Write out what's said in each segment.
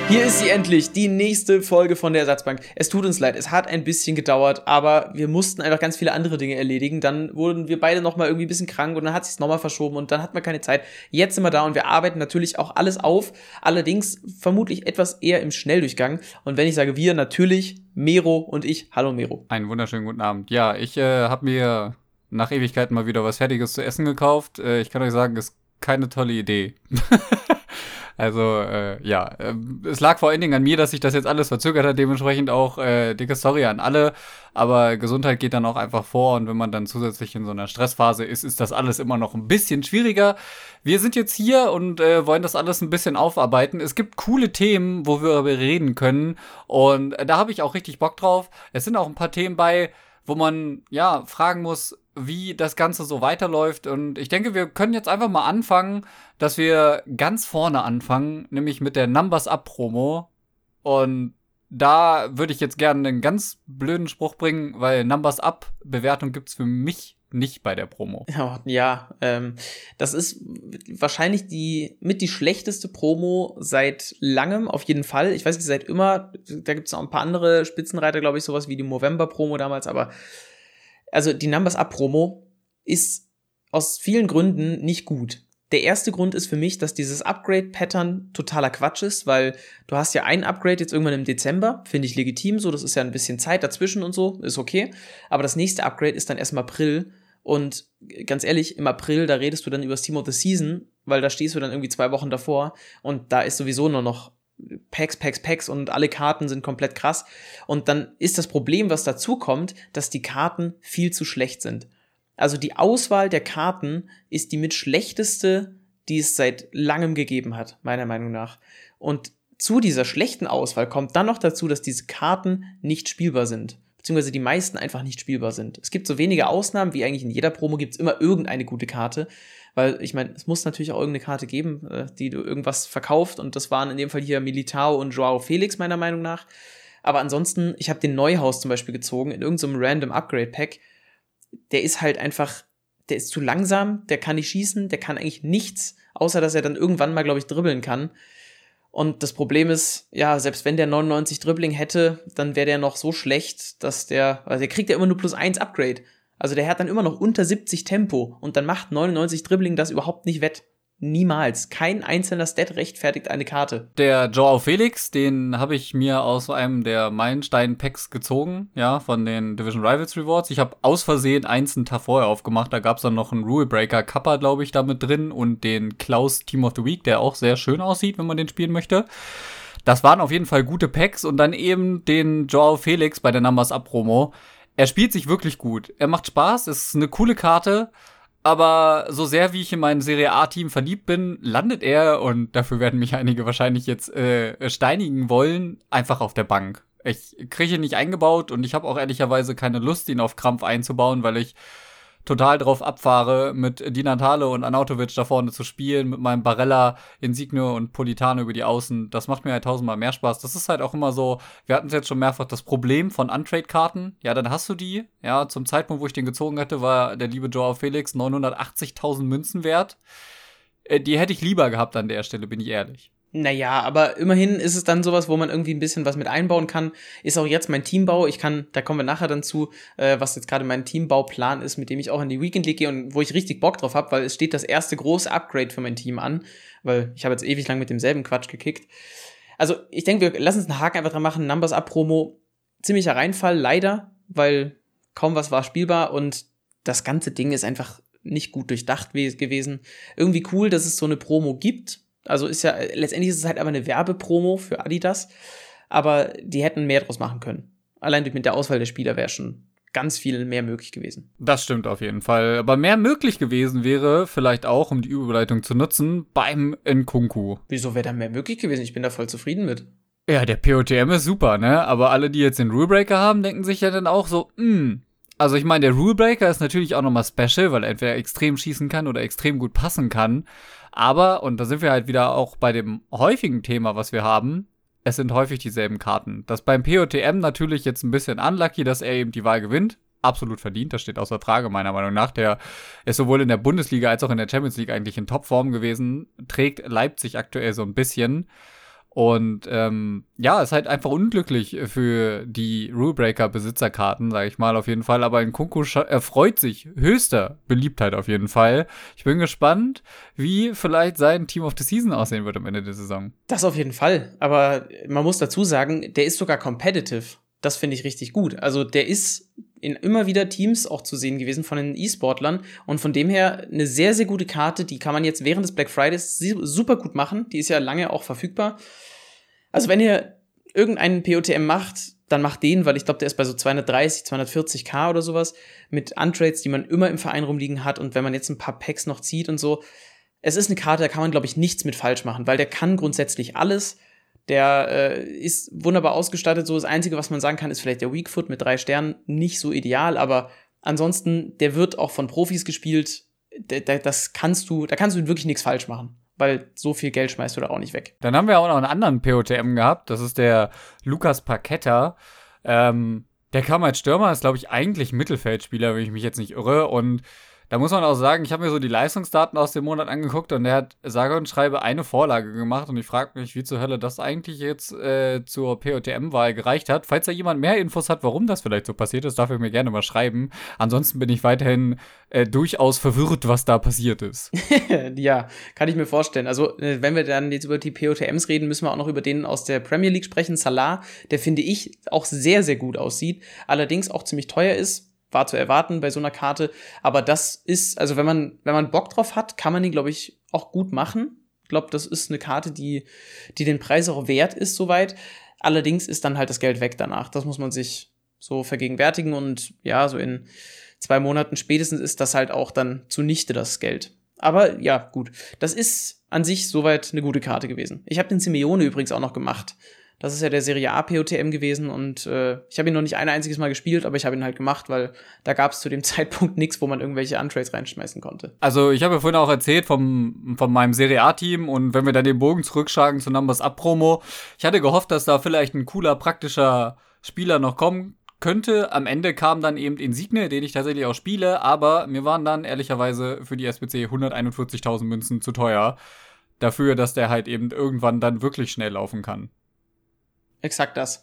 Hier ist sie endlich, die nächste Folge von der Ersatzbank. Es tut uns leid, es hat ein bisschen gedauert, aber wir mussten einfach ganz viele andere Dinge erledigen. Dann wurden wir beide nochmal irgendwie ein bisschen krank und dann hat sich's nochmal verschoben und dann hatten wir keine Zeit. Jetzt sind wir da und wir arbeiten natürlich auch alles auf, allerdings vermutlich etwas eher im Schnelldurchgang. Und wenn ich sage wir, natürlich Mero und ich. Hallo Mero. Einen wunderschönen guten Abend. Ja, ich habe mir nach Ewigkeiten mal wieder was Fertiges zu essen gekauft. Ich kann euch sagen, ist keine tolle Idee. Also, es lag vor allen Dingen an mir, dass sich das jetzt alles verzögert hat, dementsprechend auch dicke Sorry an alle, aber Gesundheit geht dann auch einfach vor und wenn man dann zusätzlich in so einer Stressphase ist, ist das alles immer noch ein bisschen schwieriger. Wir sind jetzt hier und wollen das alles ein bisschen aufarbeiten. Es gibt coole Themen, wo wir darüber reden können und da habe ich auch richtig Bock drauf. Es sind auch ein paar Themen bei, wo man, ja, fragen muss, wie das Ganze so weiterläuft. Und ich denke, wir können jetzt einfach mal anfangen, dass wir ganz vorne anfangen, nämlich mit der Numbers Up Promo. Und da würde ich jetzt gerne einen ganz blöden Spruch bringen, weil Numbers Up Bewertung gibt's für mich nicht bei der Promo. Ja, das ist wahrscheinlich die schlechteste Promo seit langem, auf jeden Fall. Ich weiß nicht, seit immer, da gibt's noch ein paar andere Spitzenreiter, glaube ich, sowas wie die Movember-Promo damals, aber also die Numbers Up Promo ist aus vielen Gründen nicht gut. Der erste Grund ist für mich, dass dieses Upgrade-Pattern totaler Quatsch ist, weil du hast ja ein Upgrade jetzt irgendwann im Dezember, finde ich legitim so, das ist ja ein bisschen Zeit dazwischen und so, ist okay, aber das nächste Upgrade ist dann erst im April und ganz ehrlich, im April, da redest du dann über das Team of the Season, weil da stehst du dann irgendwie 2 Wochen davor und da ist sowieso nur noch Packs und alle Karten sind komplett krass. Und dann ist das Problem, was dazu kommt, dass die Karten viel zu schlecht sind. Also die Auswahl der Karten ist die mit schlechteste, die es seit langem gegeben hat, meiner Meinung nach. Und zu dieser schlechten Auswahl kommt dann noch dazu, dass diese Karten nicht spielbar sind. Beziehungsweise die meisten einfach nicht spielbar sind. Es gibt so wenige Ausnahmen, wie eigentlich in jeder Promo gibt es immer irgendeine gute Karte. Weil, ich meine, es muss natürlich auch irgendeine Karte geben, die du irgendwas verkauft. Und das waren in dem Fall hier Militao und Joao Felix, meiner Meinung nach. Aber ansonsten, ich habe den Neuhaus zum Beispiel gezogen, in irgendeinem Random Upgrade Pack. Der ist halt einfach, der ist zu langsam, der kann nicht schießen, der kann eigentlich nichts, außer dass er dann irgendwann mal, glaube ich, dribbeln kann. Und das Problem ist, ja, selbst wenn der 99 Dribbling hätte, dann wäre der noch so schlecht, dass der kriegt ja immer nur +1 Upgrade. Also der hat dann immer noch unter 70 Tempo und dann macht 99 Dribbling das überhaupt nicht wett. Niemals. Kein einzelner Stat rechtfertigt eine Karte. Der Joao Felix, den habe ich mir aus einem der Meilenstein-Packs gezogen, ja, von den Division Rivals Rewards. Ich habe aus Versehen eins einen Tag vorher aufgemacht. Da gab es dann noch einen Rule Breaker Kappa, glaube ich, da mit drin und den Klaus Team of the Week, der auch sehr schön aussieht, wenn man den spielen möchte. Das waren auf jeden Fall gute Packs und dann eben den Joao Felix bei der Numbers Up Promo. Er spielt sich wirklich gut. Er macht Spaß, ist eine coole Karte, aber so sehr wie ich in mein Serie A-Team verliebt bin, landet er, und dafür werden mich einige wahrscheinlich jetzt steinigen wollen, einfach auf der Bank. Ich kriege ihn nicht eingebaut und ich habe auch ehrlicherweise keine Lust, ihn auf Krampf einzubauen, weil ich total drauf abfahre, mit Di Natale und Arnautovic da vorne zu spielen, mit meinem Barella, Insigne und Politano über die Außen. Das macht mir halt 1000-mal mehr Spaß. Das ist halt auch immer so, wir hatten es jetzt schon mehrfach, das Problem von Untrade-Karten. Ja, dann hast du die. Ja, zum Zeitpunkt, wo ich den gezogen hatte, war der liebe Joao Felix 980.000 Münzen wert. Die hätte ich lieber gehabt an der Stelle, bin ich ehrlich. Naja, aber immerhin ist es dann sowas, wo man irgendwie ein bisschen was mit einbauen kann. Ist auch jetzt mein Teambau. Da kommen wir nachher dann zu, was jetzt gerade mein Teambauplan ist, mit dem ich auch in die Weekend League gehe und wo ich richtig Bock drauf habe, weil es steht das erste große Upgrade für mein Team an, weil ich habe jetzt ewig lang mit demselben Quatsch gekickt. Also ich denke, wir lassen uns einen Haken einfach dran machen. Numbers Up Promo, ziemlicher Reinfall, leider, weil kaum was war spielbar und das ganze Ding ist einfach nicht gut durchdacht gewesen. Irgendwie cool, dass es so eine Promo gibt. Also letztendlich ist es halt aber eine Werbepromo für Adidas, aber die hätten mehr draus machen können. Allein mit der Auswahl der Spieler wäre schon ganz viel mehr möglich gewesen. Das stimmt auf jeden Fall. Aber mehr möglich gewesen wäre, vielleicht auch, um die Überleitung zu nutzen, beim Nkunku. Wieso wäre da mehr möglich gewesen? Ich bin da voll zufrieden mit. Ja, der POTM ist super, ne? Aber alle, die jetzt den Rulebreaker haben, denken sich ja dann auch so, Also ich meine, der Rulebreaker ist natürlich auch nochmal special, weil er entweder extrem schießen kann oder extrem gut passen kann. Aber, und da sind wir halt wieder auch bei dem häufigen Thema, was wir haben, es sind häufig dieselben Karten. Das beim POTM natürlich jetzt ein bisschen unlucky, dass er eben die Wahl gewinnt. Absolut verdient, das steht außer Frage meiner Meinung nach. Der ist sowohl in der Bundesliga als auch in der Champions League eigentlich in Topform gewesen. Trägt Leipzig aktuell so ein bisschen. Und ja, ist halt einfach unglücklich für die Rulebreaker-Besitzerkarten, sage ich mal auf jeden Fall. Aber Nkunku erfreut sich höchster Beliebtheit auf jeden Fall. Ich bin gespannt, wie vielleicht sein Team of the Season aussehen wird am Ende der Saison. Das auf jeden Fall. Aber man muss dazu sagen, der ist sogar competitive. Das finde ich richtig gut. Also der ist in immer wieder Teams auch zu sehen gewesen von den E-Sportlern. Und von dem her eine sehr, sehr gute Karte. Die kann man jetzt während des Black Fridays super gut machen. Die ist ja lange auch verfügbar. Also wenn ihr irgendeinen POTM macht, dann macht den, weil ich glaube, der ist bei so 230, 240k oder sowas mit Untrades, die man immer im Verein rumliegen hat. Und wenn man jetzt ein paar Packs noch zieht und so, es ist eine Karte, da kann man, glaube ich, nichts mit falsch machen, weil der kann grundsätzlich alles. Der ist wunderbar ausgestattet. So das Einzige, was man sagen kann, ist vielleicht der Weakfoot mit 3 Sternen. Nicht so ideal, aber ansonsten, der wird auch von Profis gespielt. Da kannst du wirklich nichts falsch machen. Weil so viel Geld schmeißt du da auch nicht weg. Dann haben wir auch noch einen anderen POTM gehabt. Das ist der Lucas Paqueta. Der kam als Stürmer, ist, glaube ich, eigentlich Mittelfeldspieler, wenn ich mich jetzt nicht irre. Und da muss man auch sagen, ich habe mir so die Leistungsdaten aus dem Monat angeguckt und der hat sage und schreibe eine Vorlage gemacht und ich frage mich, wie zur Hölle das eigentlich jetzt zur POTM-Wahl gereicht hat. Falls da jemand mehr Infos hat, warum das vielleicht so passiert ist, darf er mir gerne mal schreiben. Ansonsten bin ich weiterhin durchaus verwirrt, was da passiert ist. Ja, kann ich mir vorstellen. Also, wenn wir dann jetzt über die POTMs reden, müssen wir auch noch über den aus der Premier League sprechen, Salah, der, finde ich, auch sehr, sehr gut aussieht, allerdings auch ziemlich teuer ist. War zu erwarten bei so einer Karte, aber das ist, also wenn man Bock drauf hat, kann man die, glaube ich, auch gut machen. Ich glaube, das ist eine Karte, die den Preis auch wert ist soweit. Allerdings ist dann halt das Geld weg danach. Das muss man sich so vergegenwärtigen und ja, so in 2 Monaten spätestens ist das halt auch dann zunichte das Geld. Aber ja, gut. Das ist an sich soweit eine gute Karte gewesen. Ich habe den Simeone übrigens auch noch gemacht. Das ist ja der Serie A POTM gewesen und ich habe ihn noch nicht ein einziges Mal gespielt, aber ich habe ihn halt gemacht, weil da gab es zu dem Zeitpunkt nichts, wo man irgendwelche Untrades reinschmeißen konnte. Also ich habe ja vorhin auch erzählt von meinem Serie A-Team und wenn wir dann den Bogen zurückschlagen zu Numbers Up Promo, ich hatte gehofft, dass da vielleicht ein cooler, praktischer Spieler noch kommen könnte. Am Ende kam dann eben Insigne, den ich tatsächlich auch spiele, aber mir waren dann ehrlicherweise für die SBC 141.000 Münzen zu teuer. Dafür, dass der halt eben irgendwann dann wirklich schnell laufen kann. Exakt das.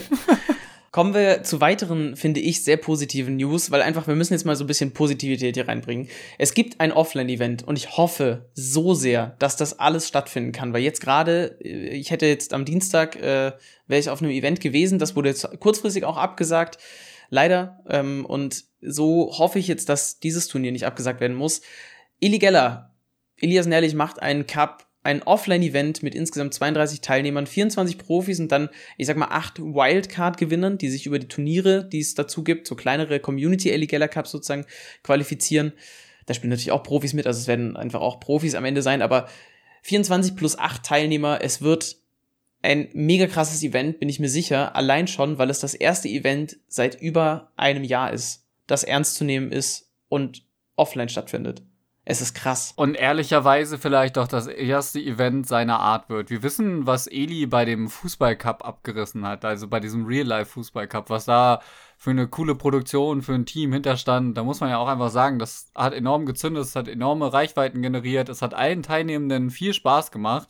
Kommen wir zu weiteren, finde ich, sehr positiven News, weil einfach, wir müssen jetzt mal so ein bisschen Positivität hier reinbringen. Es gibt ein Offline-Event und ich hoffe so sehr, dass das alles stattfinden kann, weil jetzt gerade, ich hätte jetzt am Dienstag, wäre ich auf einem Event gewesen, das wurde jetzt kurzfristig auch abgesagt, leider, und so hoffe ich jetzt, dass dieses Turnier nicht abgesagt werden muss. Illegaler, Elias Nerlich macht einen Cup, ein Offline-Event mit insgesamt 32 Teilnehmern, 24 Profis und dann, ich sag mal, 8 Wildcard-Gewinnern, die sich über die Turniere, die es dazu gibt, so kleinere Community-Illegaler-Cups sozusagen, qualifizieren. Da spielen natürlich auch Profis mit, also es werden einfach auch Profis am Ende sein, aber 24 plus 8 Teilnehmer, es wird ein mega krasses Event, bin ich mir sicher, allein schon, weil es das erste Event seit über einem Jahr ist, das ernst zu nehmen ist und offline stattfindet. Es ist krass. Und ehrlicherweise vielleicht auch das erste Event seiner Art wird. Wir wissen, was Eli bei dem Fußballcup abgerissen hat, also bei diesem Real-Life-Fußballcup, was da für eine coole Produktion, für ein Team hinterstand. Da muss man ja auch einfach sagen, das hat enorm gezündet, es hat enorme Reichweiten generiert, es hat allen Teilnehmenden viel Spaß gemacht.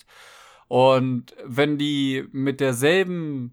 Und wenn die mit demselben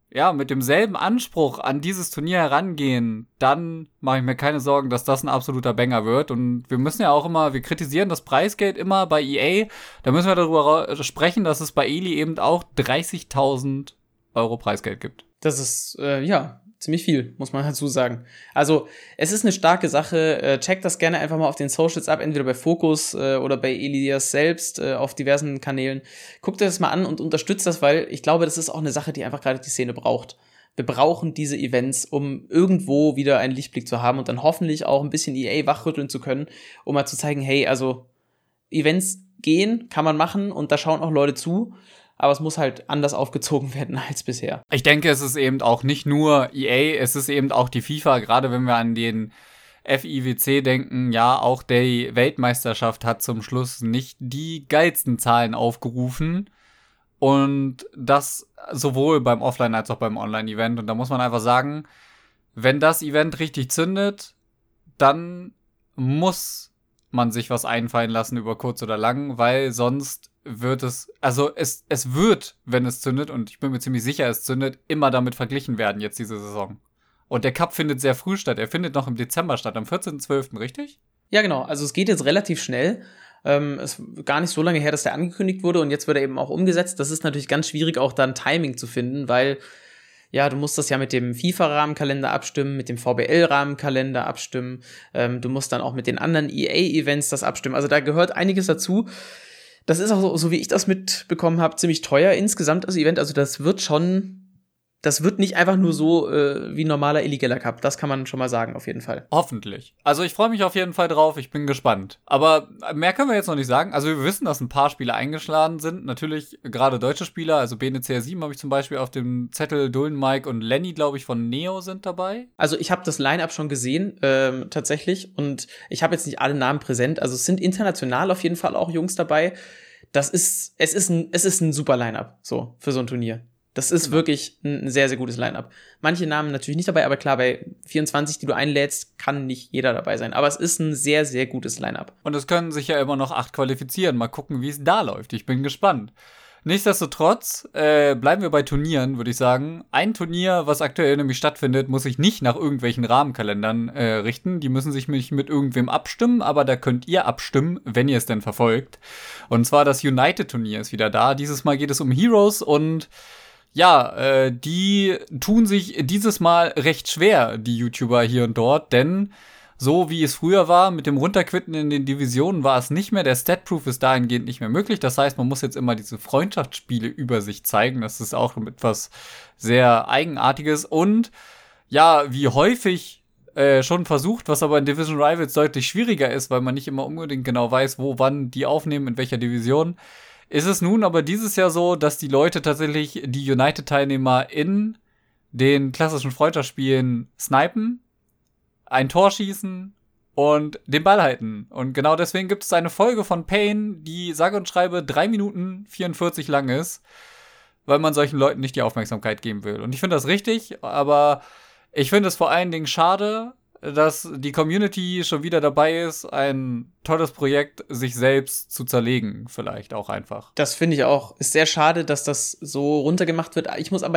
Anspruch an dieses Turnier herangehen, dann mache ich mir keine Sorgen, dass das ein absoluter Banger wird. Und wir müssen ja auch immer, wir kritisieren das Preisgeld immer bei EA. Da müssen wir darüber sprechen, dass es bei Eli eben auch 30.000 Euro Preisgeld gibt. Das ist, ziemlich viel, muss man dazu sagen. Also, es ist eine starke Sache. Checkt das gerne einfach mal auf den Socials ab, entweder bei Focus oder bei Elias selbst auf diversen Kanälen. Guckt euch das mal an und unterstützt das, weil ich glaube, das ist auch eine Sache, die einfach gerade die Szene braucht. Wir brauchen diese Events, um irgendwo wieder einen Lichtblick zu haben und dann hoffentlich auch ein bisschen EA wachrütteln zu können, um mal zu zeigen, hey, also Events gehen, kann man machen und da schauen auch Leute zu. Aber es muss halt anders aufgezogen werden als bisher. Ich denke, es ist eben auch nicht nur EA, es ist eben auch die FIFA, gerade wenn wir an den FIWC denken, ja, auch die Weltmeisterschaft hat zum Schluss nicht die geilsten Zahlen aufgerufen. Und das sowohl beim Offline- als auch beim Online-Event. Und da muss man einfach sagen, wenn das Event richtig zündet, dann muss man sich was einfallen lassen über kurz oder lang, weil sonst wird es, also es wird, wenn es zündet, und ich bin mir ziemlich sicher, es zündet, immer damit verglichen werden jetzt diese Saison. Und der Cup findet sehr früh statt. Er findet noch im Dezember statt, am 14.12., richtig? Ja, genau. Also es geht jetzt relativ schnell. Es ist gar nicht so lange her, dass der angekündigt wurde und jetzt wird er eben auch umgesetzt. Das ist natürlich ganz schwierig, auch dann Timing zu finden, weil ja, du musst das ja mit dem FIFA-Rahmenkalender abstimmen, mit dem VBL-Rahmenkalender abstimmen. Du musst dann auch mit den anderen EA-Events das abstimmen. Also da gehört einiges dazu. Das ist auch so wie ich das mitbekommen habe, ziemlich teuer insgesamt als Event. Also das wird nicht einfach nur so wie ein normaler illegaler Cup. Das kann man schon mal sagen, auf jeden Fall. Hoffentlich. Also ich freue mich auf jeden Fall drauf. Ich bin gespannt. Aber mehr können wir jetzt noch nicht sagen. Also wir wissen, dass ein paar Spieler eingeschlagen sind. Natürlich gerade deutsche Spieler. Also BNCR7 habe ich zum Beispiel auf dem Zettel. Dullen Mike und Lenny, glaube ich, von Neo sind dabei. Also ich habe das Line-Up schon gesehen, tatsächlich. Und ich habe jetzt nicht alle Namen präsent. Also es sind international auf jeden Fall auch Jungs dabei. Es ist ein super Line-Up, so, für so ein Turnier. Das ist wirklich ein sehr, sehr gutes Line-Up. Manche Namen natürlich nicht dabei, aber klar, bei 24, die du einlädst, kann nicht jeder dabei sein. Aber es ist ein sehr, sehr gutes Line-Up. Und es können sich ja immer noch 8 qualifizieren. Mal gucken, wie es da läuft. Ich bin gespannt. Nichtsdestotrotz bleiben wir bei Turnieren, würde ich sagen. Ein Turnier, was aktuell nämlich stattfindet, muss sich nicht nach irgendwelchen Rahmenkalendern richten. Die müssen sich nicht mit irgendwem abstimmen, aber da könnt ihr abstimmen, wenn ihr es denn verfolgt. Und zwar das United-Turnier ist wieder da. Dieses Mal geht es um Heroes und ja, die tun sich dieses Mal recht schwer, die YouTuber hier und dort, denn so wie es früher war, mit dem Runterquitten in den Divisionen war es nicht mehr. Der Stat-Proof ist dahingehend nicht mehr möglich. Das heißt, man muss jetzt immer diese Freundschaftsspiele über sich zeigen. Das ist auch etwas sehr Eigenartiges. Und ja, wie häufig schon versucht, was aber in Division Rivals deutlich schwieriger ist, weil man nicht immer unbedingt genau weiß, wo, wann die aufnehmen, in welcher Division, ist es nun aber dieses Jahr so, dass die Leute tatsächlich die United-Teilnehmer in den klassischen Freundschaftsspielen snipen, ein Tor schießen und den Ball halten. Und genau deswegen gibt es eine Folge von Pain, die sage und schreibe 3 Minuten 44 lang ist, weil man solchen Leuten nicht die Aufmerksamkeit geben will. Und ich finde das richtig, aber ich finde es vor allen Dingen schade, dass die Community schon wieder dabei ist, ein tolles Projekt sich selbst zu zerlegen, vielleicht auch einfach. Das finde ich auch. Ist sehr schade, dass das so runtergemacht wird. Ich muss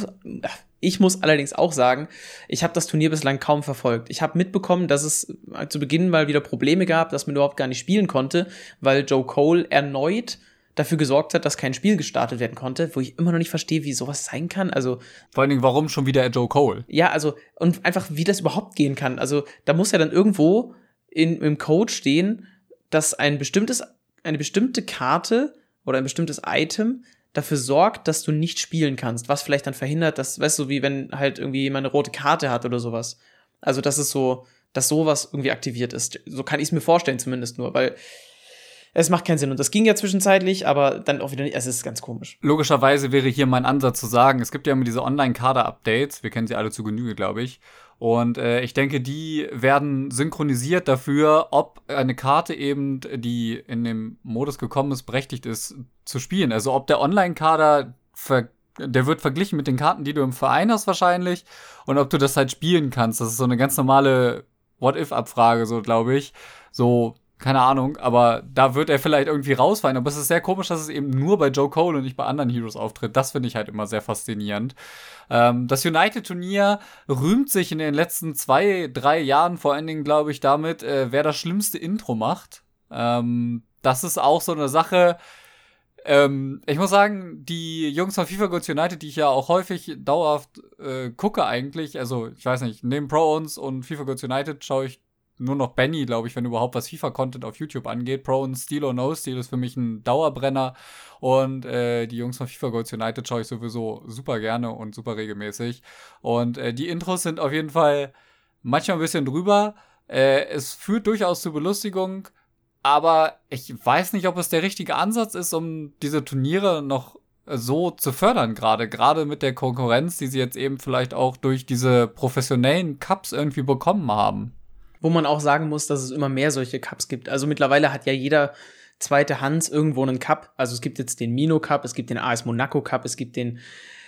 allerdings auch sagen, ich habe das Turnier bislang kaum verfolgt. Ich habe mitbekommen, dass es zu Beginn mal wieder Probleme gab, dass man überhaupt gar nicht spielen konnte, weil Joe Cole erneut dafür gesorgt hat, dass kein Spiel gestartet werden konnte, wo ich immer noch nicht verstehe, wie sowas sein kann. Also vor allen Dingen, warum schon wieder Joe Cole? Ja, also und einfach, wie das überhaupt gehen kann. Also da muss ja dann irgendwo im Code stehen, dass eine bestimmte Karte oder ein bestimmtes Item dafür sorgt, dass du nicht spielen kannst, was vielleicht dann verhindert, dass, weißt du, wie wenn halt irgendwie jemand eine rote Karte hat oder sowas. Also das ist so, dass sowas irgendwie aktiviert ist. So kann ich es mir vorstellen zumindest nur, weil es macht keinen Sinn. Und das ging ja zwischenzeitlich, aber dann auch wieder nicht. Es ist ganz komisch. Logischerweise wäre hier mein Ansatz zu sagen, es gibt ja immer diese Online-Kader-Updates. Wir kennen sie alle zu Genüge, glaube ich. Und ich denke, die werden synchronisiert dafür, ob eine Karte eben, die in dem Modus gekommen ist, berechtigt ist, zu spielen. Also ob der Online-Kader, der wird verglichen mit den Karten, die du im Verein hast wahrscheinlich. Und ob du das halt spielen kannst. Das ist so eine ganz normale What-If-Abfrage, so glaube ich. So, keine Ahnung, aber da wird er vielleicht irgendwie rausfallen. Aber es ist sehr komisch, dass es eben nur bei Joe Cole und nicht bei anderen Heroes auftritt. Das finde ich halt immer sehr faszinierend. Das United-Turnier rühmt sich in den letzten 2-3 Jahren vor allen Dingen, glaube ich, damit, wer das schlimmste Intro macht. Das ist auch so eine Sache. Ich muss sagen, die Jungs von FIFA Goes United, die ich ja auch häufig dauerhaft gucke eigentlich, also ich weiß nicht, neben Pro-Ons und FIFA Goes United schaue ich nur noch Benny, glaube ich, wenn überhaupt was FIFA-Content auf YouTube angeht. Pro und Steal or No Steal ist für mich ein Dauerbrenner. Und die Jungs von FIFA Goes United schaue ich sowieso super gerne und super regelmäßig. Und die Intros sind auf jeden Fall manchmal ein bisschen drüber. Es führt durchaus zur Belustigung. Aber ich weiß nicht, ob es der richtige Ansatz ist, um diese Turniere noch so zu fördern gerade mit der Konkurrenz, die sie jetzt eben vielleicht auch durch diese professionellen Cups irgendwie bekommen haben. Wo man auch sagen muss, dass es immer mehr solche Cups gibt. Also mittlerweile hat ja jeder zweite Hans irgendwo einen Cup. Also es gibt jetzt den Mino Cup, es gibt den AS Monaco Cup, es gibt den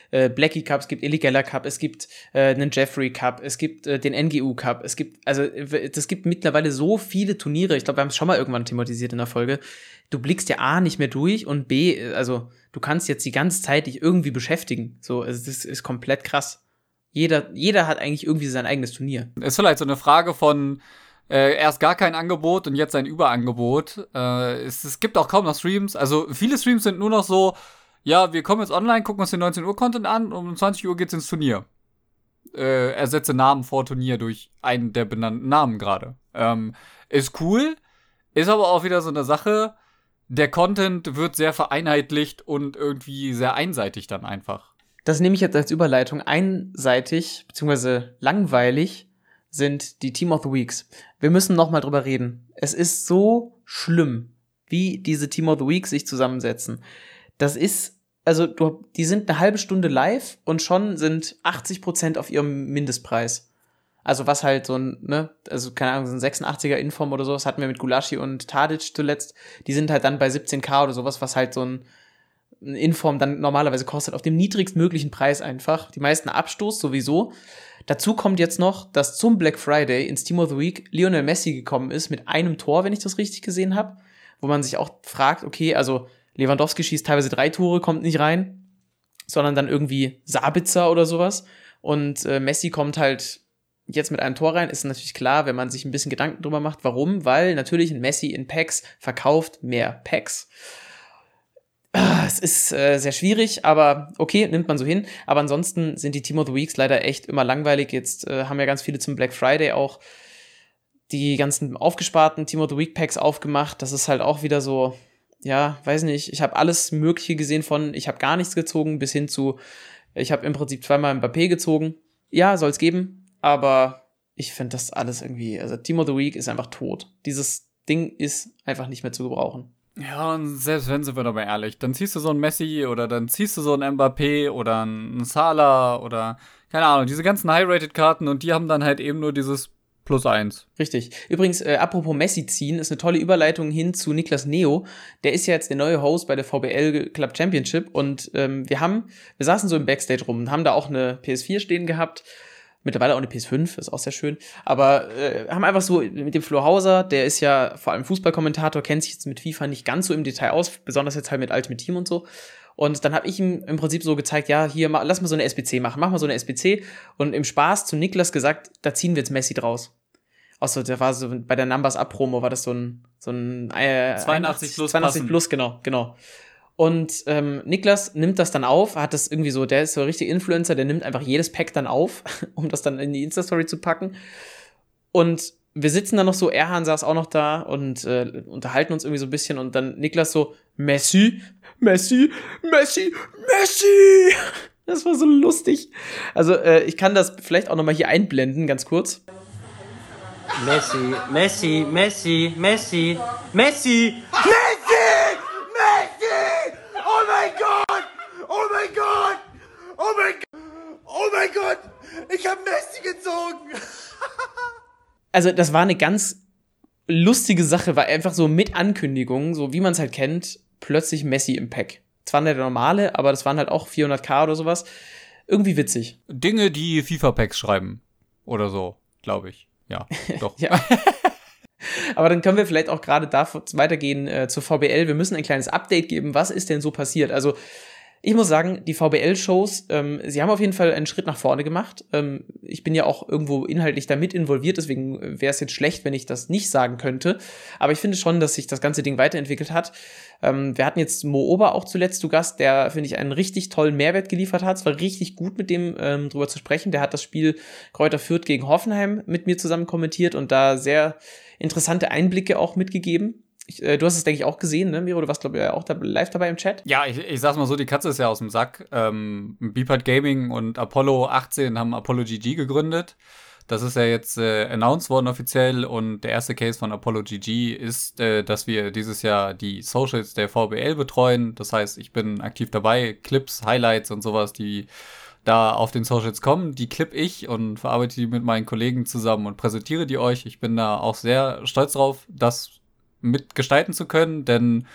Blackie Cup, es gibt Illy Geller Cup, es gibt einen Jeffrey Cup, es gibt den NGU Cup, es gibt mittlerweile so viele Turniere, ich glaube, wir haben es schon mal irgendwann thematisiert in der Folge, du blickst ja A nicht mehr durch und B, also du kannst jetzt die ganze Zeit dich irgendwie beschäftigen, so, also das ist komplett krass. Jeder hat eigentlich irgendwie sein eigenes Turnier. Ist vielleicht so eine Frage von erst gar kein Angebot und jetzt ein Überangebot. Es gibt auch kaum noch Streams. Also viele Streams sind nur noch so, ja, wir kommen jetzt online, gucken uns den 19 Uhr Content an und um 20 Uhr geht's ins Turnier. Ersetze Namen vor Turnier durch einen der benannten Namen gerade. Ist cool, ist aber auch wieder so eine Sache, der Content wird sehr vereinheitlicht und irgendwie sehr einseitig dann einfach. Das nehme ich jetzt als Überleitung. Einseitig, beziehungsweise langweilig sind die Team of the Weeks. Wir müssen noch mal drüber reden. Es ist so schlimm, wie diese Team of the Weeks sich zusammensetzen. Das ist, also die sind eine halbe Stunde live und schon sind 80% auf ihrem Mindestpreis. Also was halt so ein, ne, also keine Ahnung, so ein 86er Inform oder sowas hatten wir mit Gulaschi und Tadic zuletzt. Die sind halt dann bei 17.000 oder sowas, was halt so ein Inform dann normalerweise kostet, auf dem niedrigstmöglichen Preis einfach. Die meisten Abstoß sowieso. Dazu kommt jetzt noch, dass zum Black Friday ins Team of the Week Lionel Messi gekommen ist mit einem Tor, wenn ich das richtig gesehen habe. Wo man sich auch fragt, okay, also Lewandowski schießt teilweise 3 Tore, kommt nicht rein, sondern dann irgendwie Sabitzer oder sowas. Und Messi kommt halt jetzt mit einem Tor rein. Ist natürlich klar, wenn man sich ein bisschen Gedanken drüber macht. Warum? Weil natürlich ein Messi in Packs verkauft mehr Packs. Es ist sehr schwierig, aber okay, nimmt man so hin. Aber ansonsten sind die Team of the Weeks leider echt immer langweilig. Jetzt haben ja ganz viele zum Black Friday auch die ganzen aufgesparten Team of the Week Packs aufgemacht. Das ist halt auch wieder so, ja, weiß nicht. Ich habe alles Mögliche gesehen von, ich habe gar nichts gezogen, bis hin zu, ich habe im Prinzip 2-mal Mbappé gezogen. Ja, soll es geben, aber ich finde das alles irgendwie, also Team of the Week ist einfach tot. Dieses Ding ist einfach nicht mehr zu gebrauchen. Ja, und selbst wenn, sind wir doch mal ehrlich, dann ziehst du so einen Messi oder dann ziehst du so einen Mbappé oder einen Salah oder, keine Ahnung, diese ganzen High-Rated-Karten und die haben dann halt eben nur dieses +1. Richtig. Übrigens, apropos Messi ziehen, ist eine tolle Überleitung hin zu Niklas Neo. Der ist ja jetzt der neue Host bei der VBL Club Championship und wir saßen so im Backstage rum und haben da auch eine PS4 stehen gehabt. Mittlerweile auch eine PS5, ist auch sehr schön. Aber haben einfach so mit dem Flo Hauser, der ist ja vor allem Fußballkommentator, kennt sich jetzt mit FIFA nicht ganz so im Detail aus, besonders jetzt halt mit Ultimate Team und so. Und dann habe ich ihm im Prinzip so gezeigt, ja, hier, lass mal so eine SBC machen. Mach mal so eine SBC. Und im Spaß zu Niklas gesagt, da ziehen wir jetzt Messi draus. Außer der war so, bei der Numbers Up Promo war das so ein 82 plus 82 plus, genau. Und Niklas nimmt das dann auf, hat das irgendwie so, der ist so ein richtiger Influencer, der nimmt einfach jedes Pack dann auf, um das dann in die Insta-Story zu packen. Und wir sitzen dann noch so, Erhan saß auch noch da und unterhalten uns irgendwie so ein bisschen und dann Niklas so, Messi. Das war so lustig. Also ich kann das vielleicht auch noch mal hier einblenden, ganz kurz. Messi. Oh mein Gott! Ich habe Messi gezogen! Also, das war eine ganz lustige Sache, war einfach so mit Ankündigung, so wie man es halt kennt, plötzlich Messi im Pack. Zwar nicht der normale, aber das waren halt auch 400.000 oder sowas. Irgendwie witzig. Dinge, die FIFA-Packs schreiben. Oder so, glaube ich. Ja, doch. Ja. Aber dann können wir vielleicht auch gerade da weitergehen zur VBL. Wir müssen ein kleines Update geben. Was ist denn so passiert? Also, ich muss sagen, die VBL-Shows, sie haben auf jeden Fall einen Schritt nach vorne gemacht. Ich bin ja auch irgendwo inhaltlich damit involviert, deswegen wäre es jetzt schlecht, wenn ich das nicht sagen könnte. Aber ich finde schon, dass sich das ganze Ding weiterentwickelt hat. Wir hatten jetzt Mo Ober auch zuletzt zu Gast, der, finde ich, einen richtig tollen Mehrwert geliefert hat. Es war richtig gut, mit dem drüber zu sprechen. Der hat das Spiel Kräuter Fürth gegen Hoffenheim mit mir zusammen kommentiert und da sehr interessante Einblicke auch mitgegeben. Du hast es, denke ich, auch gesehen, ne, Miro? Du warst, glaube ich, auch live dabei im Chat. Ja, ich sag's mal so, die Katze ist ja aus dem Sack. Beepard Gaming und Apollo 18 haben Apollo GG gegründet. Das ist ja jetzt announced worden offiziell und der erste Case von Apollo GG ist, dass wir dieses Jahr die Socials der VBL betreuen. Das heißt, ich bin aktiv dabei, Clips, Highlights und sowas, die da auf den Socials kommen, die clip ich und verarbeite die mit meinen Kollegen zusammen und präsentiere die euch. Ich bin da auch sehr stolz drauf, das mitgestalten zu können, denn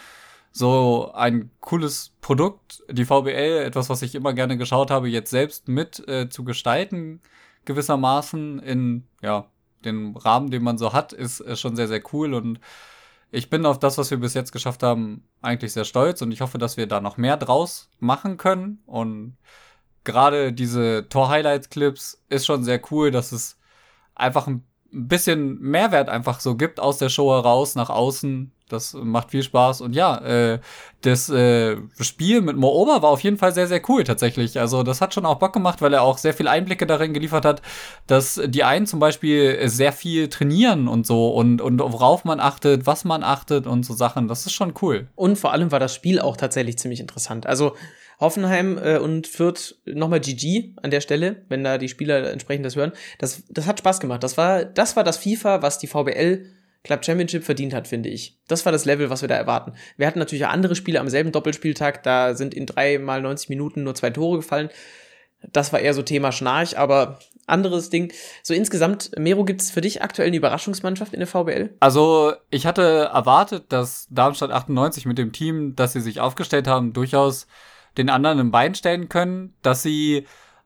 so ein cooles Produkt, die VBL, etwas, was ich immer gerne geschaut habe, jetzt selbst mit zu gestalten, gewissermaßen in, ja, den Rahmen, den man so hat, ist schon sehr, sehr cool und ich bin auf das, was wir bis jetzt geschafft haben, eigentlich sehr stolz und ich hoffe, dass wir da noch mehr draus machen können und gerade diese Tor-Highlights-Clips ist schon sehr cool, dass es einfach ein bisschen Mehrwert einfach so gibt aus der Show heraus, nach außen. Das macht viel Spaß. Und ja, das Spiel mit Mo Ober war auf jeden Fall sehr, sehr cool tatsächlich. Also das hat schon auch Bock gemacht, weil er auch sehr viel Einblicke darin geliefert hat, dass die einen zum Beispiel sehr viel trainieren und so und worauf man achtet, was man achtet und so Sachen. Das ist schon cool. Und vor allem war das Spiel auch tatsächlich ziemlich interessant. Also Hoffenheim und Fürth nochmal GG an der Stelle, wenn da die Spieler entsprechend das hören. Das hat Spaß gemacht. Das war das FIFA, was die VBL Club Championship verdient hat, finde ich. Das war das Level, was wir da erwarten. Wir hatten natürlich auch andere Spiele am selben Doppelspieltag. Da sind in 3 mal 90 Minuten nur 2 Tore gefallen. Das war eher so Thema Schnarch, aber anderes Ding. So insgesamt, Mero, gibt es für dich aktuell eine Überraschungsmannschaft in der VBL? Also ich hatte erwartet, dass Darmstadt 98 mit dem Team, das sie sich aufgestellt haben, durchaus den anderen im Bein stellen können, dass sie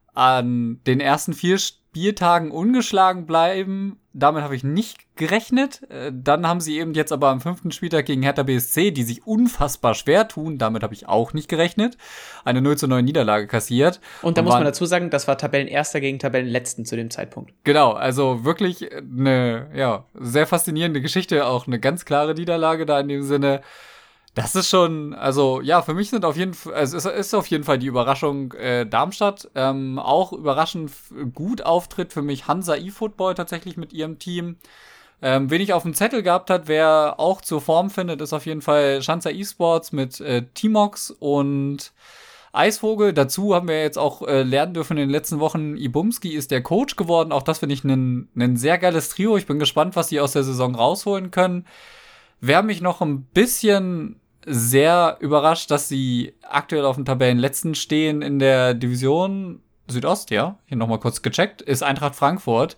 an den ersten 4 Spieltagen ungeschlagen bleiben. Damit habe ich nicht gerechnet. Dann haben sie eben jetzt aber am 5. Spieltag gegen Hertha BSC, die sich unfassbar schwer tun, damit habe ich auch nicht gerechnet, eine 0:9 Niederlage kassiert. Und da muss man dazu sagen, das war Tabellenerster gegen Tabellenletzten zu dem Zeitpunkt. Genau, also wirklich eine sehr faszinierende Geschichte, auch eine ganz klare Niederlage da in dem Sinne. Das ist schon, also ja, für mich sind auf jeden Fall, also es ist auf jeden Fall die Überraschung Darmstadt. Auch überraschend gut Auftritt für mich Hansa eFootball tatsächlich mit ihrem Team. Wen ich auf dem Zettel gehabt hat, wer auch zur Form findet, ist auf jeden Fall Schanzer eSports mit Timox und Eisvogel. Dazu haben wir jetzt auch lernen dürfen in den letzten Wochen, Ibumski ist der Coach geworden. Auch das finde ich ein sehr geiles Trio. Ich bin gespannt, was die aus der Saison rausholen können. Wer mich noch ein bisschen sehr überrascht, dass sie aktuell auf dem Tabellenletzten stehen in der Division Südost, ja, hier nochmal kurz gecheckt, ist Eintracht Frankfurt.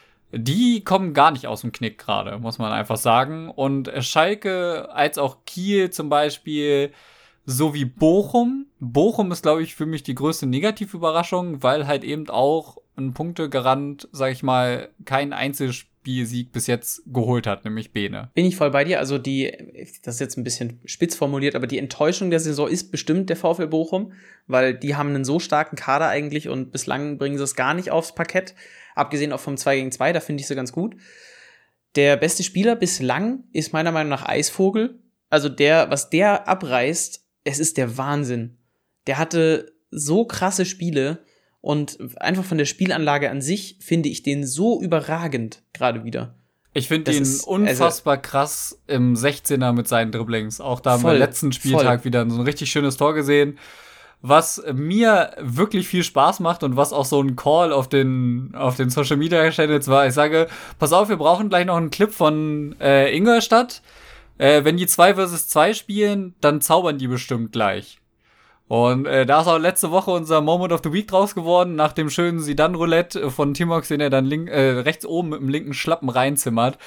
Die kommen gar nicht aus dem Knick gerade, muss man einfach sagen. Und Schalke als auch Kiel zum Beispiel, sowie Bochum. Bochum ist, glaube ich, für mich die größte Negativüberraschung, weil halt eben auch ein Punktegarant, sag ich mal, kein Einzelspielsieg bis jetzt geholt hat, nämlich Bene. Bin ich voll bei dir. Also das ist jetzt ein bisschen spitz formuliert, aber die Enttäuschung der Saison ist bestimmt der VfL Bochum, weil die haben einen so starken Kader eigentlich und bislang bringen sie es gar nicht aufs Parkett. Abgesehen auch vom 2 gegen 2, da finde ich sie ganz gut. Der beste Spieler bislang ist meiner Meinung nach Eisvogel. Also was der abreißt, es ist der Wahnsinn. Der hatte so krasse Spiele und einfach von der Spielanlage an sich finde ich den so überragend gerade wieder. Ich finde ihn unfassbar krass im 16er mit seinen Dribblings. Auch da am letzten Spieltag wieder so ein richtig schönes Tor gesehen. Was mir wirklich viel Spaß macht und was auch so ein Call auf den Social Media Channels war. Ich sage, pass auf, wir brauchen gleich noch einen Clip von Ingolstadt. Wenn die 2 versus 2 spielen, dann zaubern die bestimmt gleich. Und da ist auch letzte Woche unser Moment of the Week draus geworden, nach dem schönen Zidane-Roulette von Timox, den er dann rechts oben mit dem linken Schlappen reinzimmert.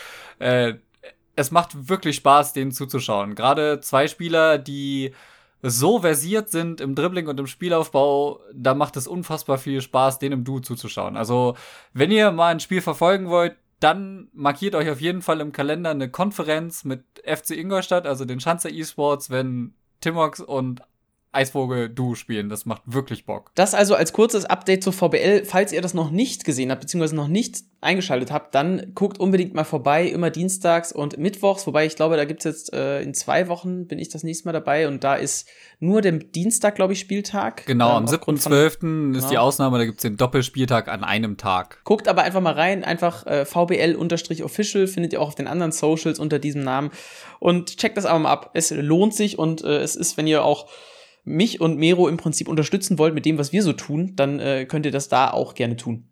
Es macht wirklich Spaß, denen zuzuschauen. Gerade 2 Spieler, die so versiert sind im Dribbling und im Spielaufbau, da macht es unfassbar viel Spaß, denen im Duo zuzuschauen. Also, wenn ihr mal ein Spiel verfolgen wollt, dann markiert euch auf jeden Fall im Kalender eine Konferenz mit FC Ingolstadt, also den Schanzer eSports, wenn Timox und Eisvogel Duo spielen. Das macht wirklich Bock. Das also als kurzes Update zur VBL. Falls ihr das noch nicht gesehen habt, beziehungsweise noch nicht eingeschaltet habt, dann guckt unbedingt mal vorbei, immer dienstags und mittwochs. Wobei ich glaube, da gibt's jetzt in 2 Wochen bin ich das nächste Mal dabei und da ist nur der Dienstag, glaube ich, Spieltag. Genau, am 7.12. ist die Ausnahme, da gibt's den Doppelspieltag an einem Tag. Guckt aber einfach mal rein, einfach VBL_official findet ihr auch auf den anderen Socials unter diesem Namen und checkt das aber mal ab. Es lohnt sich und es ist, wenn ihr auch mich und Mero im Prinzip unterstützen wollt mit dem, was wir so tun, dann könnt ihr das da auch gerne tun.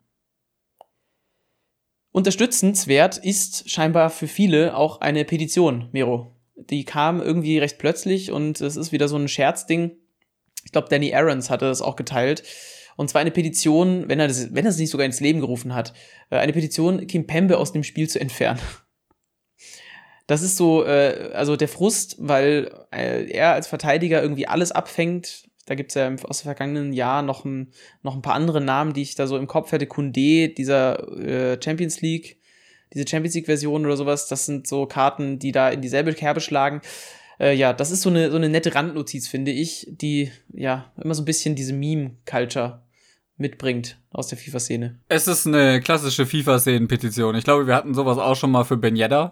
Unterstützenswert ist scheinbar für viele auch eine Petition, Mero. Die kam irgendwie recht plötzlich und es ist wieder so ein Scherzding. Ich glaube, Danny Aarons hatte das auch geteilt. Und zwar eine Petition, wenn er das nicht sogar ins Leben gerufen hat, eine Petition, Kimpembe aus dem Spiel zu entfernen. Das ist so, also der Frust, weil er als Verteidiger irgendwie alles abfängt. Da gibt es ja aus dem vergangenen Jahr noch ein paar andere Namen, die ich da so im Kopf hätte. Koundé, diese Champions League-Version oder sowas, das sind so Karten, die da in dieselbe Kerbe schlagen. Das ist so eine nette Randnotiz, finde ich, die ja immer so ein bisschen diese Meme-Culture mitbringt aus der FIFA-Szene. Es ist eine klassische FIFA-Szenen-Petition. Ich glaube, wir hatten sowas auch schon mal für Ben Yedder.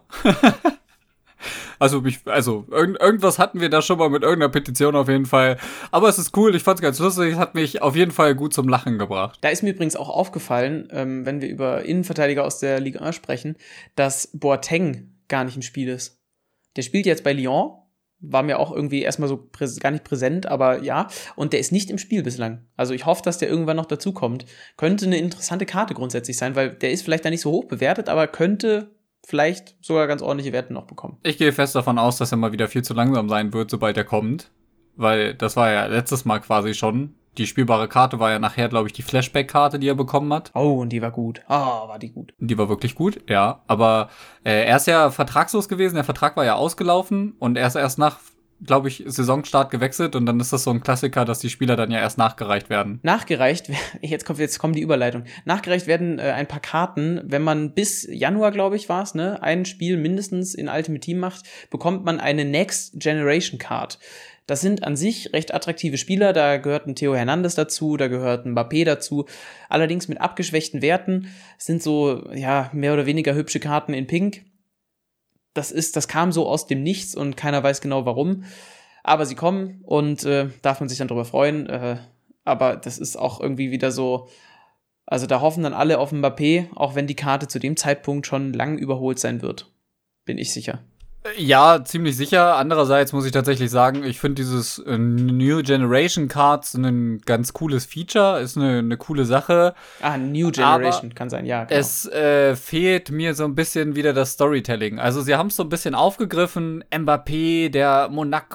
Irgendwas hatten wir da schon mal mit irgendeiner Petition auf jeden Fall. Aber es ist cool, ich fand's ganz lustig, es hat mich auf jeden Fall gut zum Lachen gebracht. Da ist mir übrigens auch aufgefallen, wenn wir über Innenverteidiger aus der Ligue 1 sprechen, dass Boateng gar nicht im Spiel ist. Der spielt jetzt bei Lyon, war mir auch irgendwie erstmal so gar nicht präsent, aber ja. Und der ist nicht im Spiel bislang. Also ich hoffe, dass der irgendwann noch dazukommt. Könnte eine interessante Karte grundsätzlich sein, weil der ist vielleicht da nicht so hoch bewertet, aber könnte vielleicht sogar ganz ordentliche Werte noch bekommen. Ich gehe fest davon aus, dass er mal wieder viel zu langsam sein wird, sobald er kommt. Weil das war ja letztes Mal quasi schon. Die spielbare Karte war ja nachher, glaube ich, die Flashback-Karte, die er bekommen hat. Oh, und die war gut. War die gut. Die war wirklich gut, ja. Aber er ist ja vertragslos gewesen, der Vertrag war ja ausgelaufen und er ist erst nach, glaube ich, Saisonstart gewechselt und dann ist das so ein Klassiker, dass die Spieler dann ja erst nachgereicht werden. Jetzt kommt die Überleitung. Nachgereicht werden ein paar Karten, wenn man bis Januar, glaube ich, war es, ne, ein Spiel mindestens in Ultimate Team macht, bekommt man eine Next Generation Card. Das sind an sich recht attraktive Spieler, da gehört ein Theo Hernandez dazu, da gehört ein Mbappé dazu, allerdings mit abgeschwächten Werten, sind so, ja, mehr oder weniger hübsche Karten in Pink. Das kam so aus dem Nichts und keiner weiß genau warum, aber sie kommen und darf man sich dann drüber freuen, aber das ist auch irgendwie wieder so, also da hoffen dann alle auf Mbappé, auch wenn die Karte zu dem Zeitpunkt schon lang überholt sein wird, bin ich sicher. Ja, ziemlich sicher. Andererseits muss ich tatsächlich sagen, ich finde dieses New Generation Cards ein ganz cooles Feature, ist eine coole Sache. New Generation kann sein, ja. Genau. Es fehlt mir so ein bisschen wieder das Storytelling. Also sie haben es so ein bisschen aufgegriffen, Mbappé, der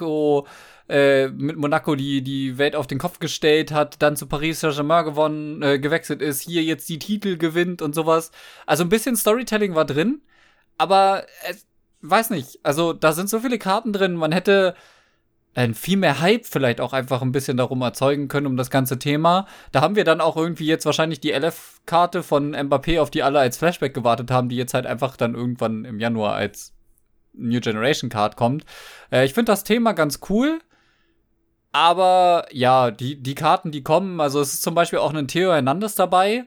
mit Monaco die Welt auf den Kopf gestellt hat, dann zu Paris Saint-Germain gewechselt ist, hier jetzt die Titel gewinnt und sowas. Also ein bisschen Storytelling war drin, aber weiß nicht, also da sind so viele Karten drin, man hätte viel mehr Hype vielleicht auch einfach ein bisschen darum erzeugen können, um das ganze Thema. Da haben wir dann auch irgendwie jetzt wahrscheinlich die LF-Karte von Mbappé, auf die alle als Flashback gewartet haben, die jetzt halt einfach dann irgendwann im Januar als New Generation Card kommt. Ich finde das Thema ganz cool, aber ja, die Karten, die kommen, also es ist zum Beispiel auch ein Theo Hernandez dabei,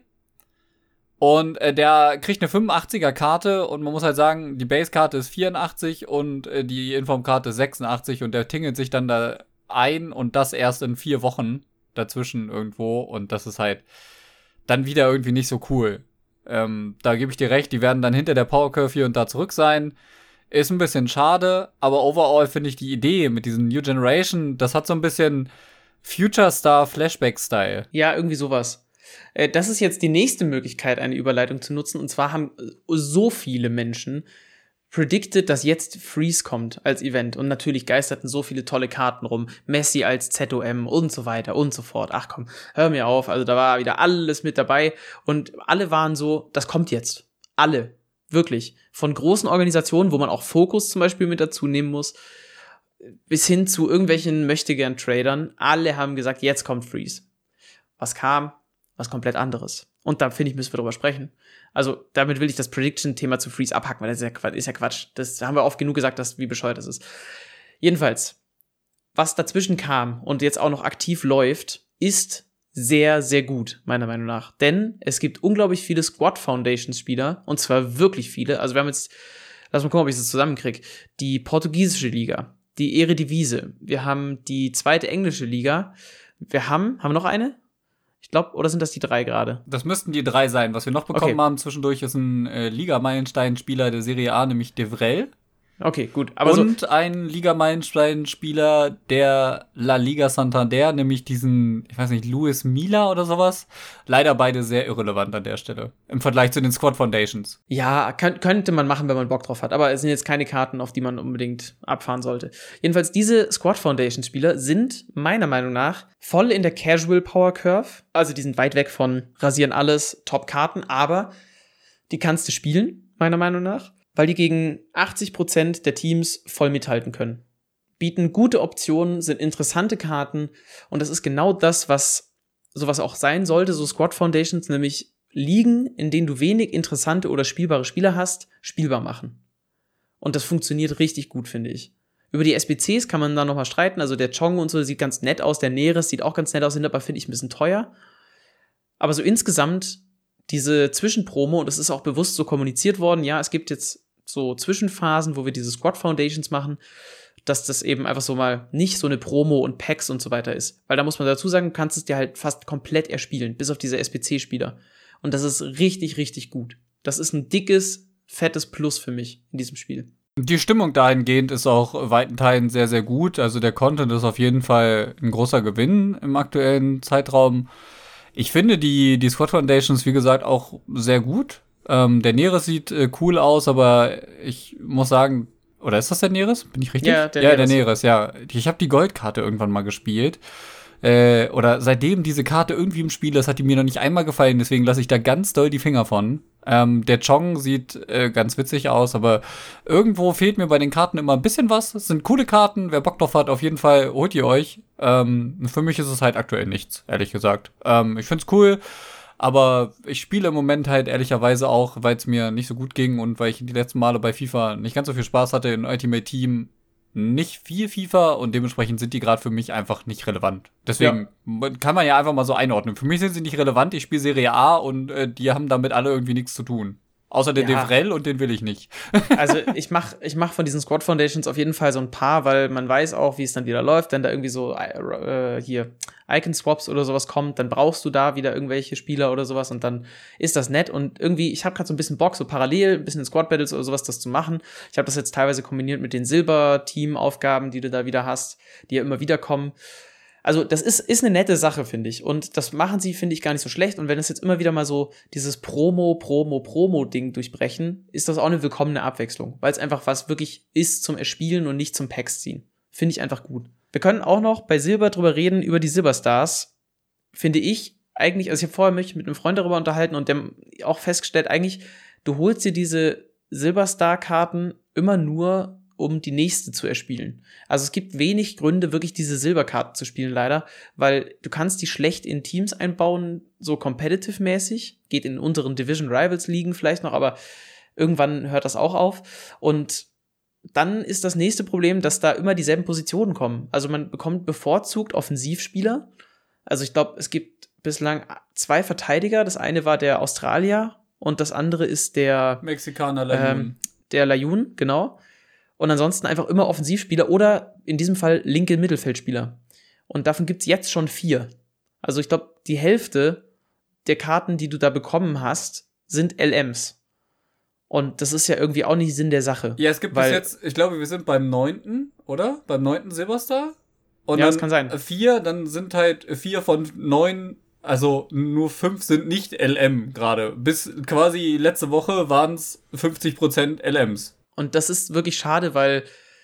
und der kriegt eine 85er-Karte und man muss halt sagen, die Base-Karte ist 84 und die Inform-Karte ist 86 und der tingelt sich dann da ein und das erst in 4 Wochen dazwischen irgendwo und das ist halt dann wieder irgendwie nicht so cool. Da gebe ich dir recht, die werden dann hinter der Power Curve hier und da zurück sein. Ist ein bisschen schade, aber overall finde ich die Idee mit diesem New Generation, das hat so ein bisschen Future Star Flashback-Style. Ja, irgendwie sowas. Das ist jetzt die nächste Möglichkeit, eine Überleitung zu nutzen. Und zwar haben so viele Menschen predicted, dass jetzt Freeze kommt als Event. Und natürlich geisterten so viele tolle Karten rum. Messi als ZOM und so weiter und so fort. Ach komm, hör mir auf. Also da war wieder alles mit dabei. Und alle waren so, das kommt jetzt. Alle. Wirklich. Von großen Organisationen, wo man auch Focus zum Beispiel mit dazu nehmen muss, bis hin zu irgendwelchen Möchtegern-Tradern. Alle haben gesagt, jetzt kommt Freeze. Was kam? Was komplett anderes. Und da, finde ich, müssen wir drüber sprechen. Also, damit will ich das Prediction-Thema zu Freeze abhacken, weil das ist ja Quatsch. Das haben wir oft genug gesagt, wie bescheuert das ist. Jedenfalls, was dazwischen kam und jetzt auch noch aktiv läuft, ist sehr, sehr gut, meiner Meinung nach. Denn es gibt unglaublich viele Squad Foundations-Spieler, und zwar wirklich viele. Also wir haben jetzt, lass mal gucken, ob ich das zusammenkriege, die portugiesische Liga, die Eredivisie, wir haben die 2. englische Liga, haben wir noch eine? Ich glaube, oder sind das die 3 gerade? Das müssten die 3 sein. Was wir noch bekommen haben zwischendurch ist ein Liga-Meilenstein-Spieler der Serie A, nämlich Devrel. Okay, gut. Aber und ein Liga-Meilenstein-Spieler der La Liga Santander, nämlich diesen, ich weiß nicht, Luis Milla oder sowas. Leider beide sehr irrelevant an der Stelle. Im Vergleich zu den Squad Foundations. Ja, könnte man machen, wenn man Bock drauf hat. Aber es sind jetzt keine Karten, auf die man unbedingt abfahren sollte. Jedenfalls, diese Squad Foundation-Spieler sind meiner Meinung nach voll in der Casual Power Curve. Also die sind weit weg von rasieren alles, Top-Karten. Aber die kannst du spielen, meiner Meinung nach. Weil die gegen 80% der Teams voll mithalten können. bieten gute Optionen, sind interessante Karten und das ist genau das, was sowas auch sein sollte, so Squad Foundations, nämlich Ligen, in denen du wenig interessante oder spielbare Spieler hast, spielbar machen. Und das funktioniert richtig gut, finde ich. Über die SBCs kann man da nochmal streiten, also der Chong und so sieht ganz nett aus, der Neres sieht auch ganz nett aus, sind aber, finde ich, ein bisschen teuer. Aber so insgesamt diese Zwischenpromo, und es ist auch bewusst so kommuniziert worden, ja, es gibt jetzt so Zwischenphasen, wo wir diese Squad Foundations machen, dass das eben einfach so mal nicht so eine Promo und Packs und so weiter ist. Weil da muss man dazu sagen, du kannst es dir halt fast komplett erspielen, bis auf diese SBC-Spieler. Und das ist richtig, richtig gut. Das ist ein dickes, fettes Plus für mich in diesem Spiel. Die Stimmung dahingehend ist auch weiten Teilen sehr, sehr gut. Also der Content ist auf jeden Fall ein großer Gewinn im aktuellen Zeitraum. Ich finde die Squad Foundations, wie gesagt, auch sehr gut. Der Neres sieht cool aus, aber ich muss sagen, oder ist das der Neres? Bin ich richtig? Ja, der Neres, ja. Ich habe die Goldkarte irgendwann mal gespielt. Oder seitdem diese Karte irgendwie im Spiel ist, hat die mir noch nicht einmal gefallen, deswegen lasse ich da ganz doll die Finger von. Der Chong sieht ganz witzig aus, aber irgendwo fehlt mir bei den Karten immer ein bisschen was. Es sind coole Karten, wer Bock drauf hat, auf jeden Fall holt ihr euch. Für mich ist es halt aktuell nichts, ehrlich gesagt. Ich find's cool, aber ich spiele im Moment halt ehrlicherweise auch, weil es mir nicht so gut ging und weil ich die letzten Male bei FIFA nicht ganz so viel Spaß hatte in Ultimate Team, nicht viel FIFA und dementsprechend sind die gerade für mich einfach nicht relevant. Deswegen kann man ja einfach mal so einordnen. Für mich sind sie nicht relevant, ich spiele Serie A und die haben damit alle irgendwie nichts zu tun. Außer den Devrel und den will ich nicht. Also ich mach von diesen Squad Foundations auf jeden Fall so ein paar, weil man weiß auch, wie es dann wieder läuft, wenn da irgendwie so hier Icon-Swaps oder sowas kommt, dann brauchst du da wieder irgendwelche Spieler oder sowas und dann ist das nett und irgendwie, ich habe gerade so ein bisschen Bock, so parallel, ein bisschen in Squad-Battles oder sowas, das zu machen. Ich habe das jetzt teilweise kombiniert mit den Silber-Team-Aufgaben, die du da wieder hast, die ja immer wieder kommen. Also das ist eine nette Sache, finde ich. Und das machen sie, finde ich, gar nicht so schlecht. Und wenn es jetzt immer wieder mal so dieses Promo-Ding durchbrechen, ist das auch eine willkommene Abwechslung. Weil es einfach was wirklich ist zum Erspielen und nicht zum Packs ziehen. Finde ich einfach gut. Wir können auch noch bei Silber drüber reden, über die Silberstars. Finde ich eigentlich, also ich habe vorher mich mit einem Freund darüber unterhalten und der auch festgestellt, eigentlich, du holst dir diese Silberstar-Karten immer nur, um die nächste zu erspielen. Also es gibt wenig Gründe, wirklich diese Silberkarten zu spielen, leider, weil du kannst die schlecht in Teams einbauen, so competitive-mäßig, geht in unseren Division Rivals Ligen vielleicht noch, aber irgendwann hört das auch auf und dann ist das nächste Problem, dass da immer dieselben Positionen kommen. Also man bekommt bevorzugt Offensivspieler. Also ich glaube, es gibt bislang 2 Verteidiger. Das eine war der Australier und das andere ist der Mexikaner Layun. Der Layun, genau. Und ansonsten einfach immer Offensivspieler oder in diesem Fall linke Mittelfeldspieler. Und davon gibt's jetzt schon 4. Also ich glaube, die Hälfte der Karten, die du da bekommen hast, sind LMs. Und das ist ja irgendwie auch nicht Sinn der Sache. Ja, es gibt bis jetzt, ich glaube, wir sind beim 9., oder? Beim 9. Silberstar. Und ja, dann das kann sein. 4, dann sind halt 4 von 9, also nur 5 sind nicht LM gerade. Bis quasi letzte Woche waren es 50% LMs. Und das ist wirklich schade, weil,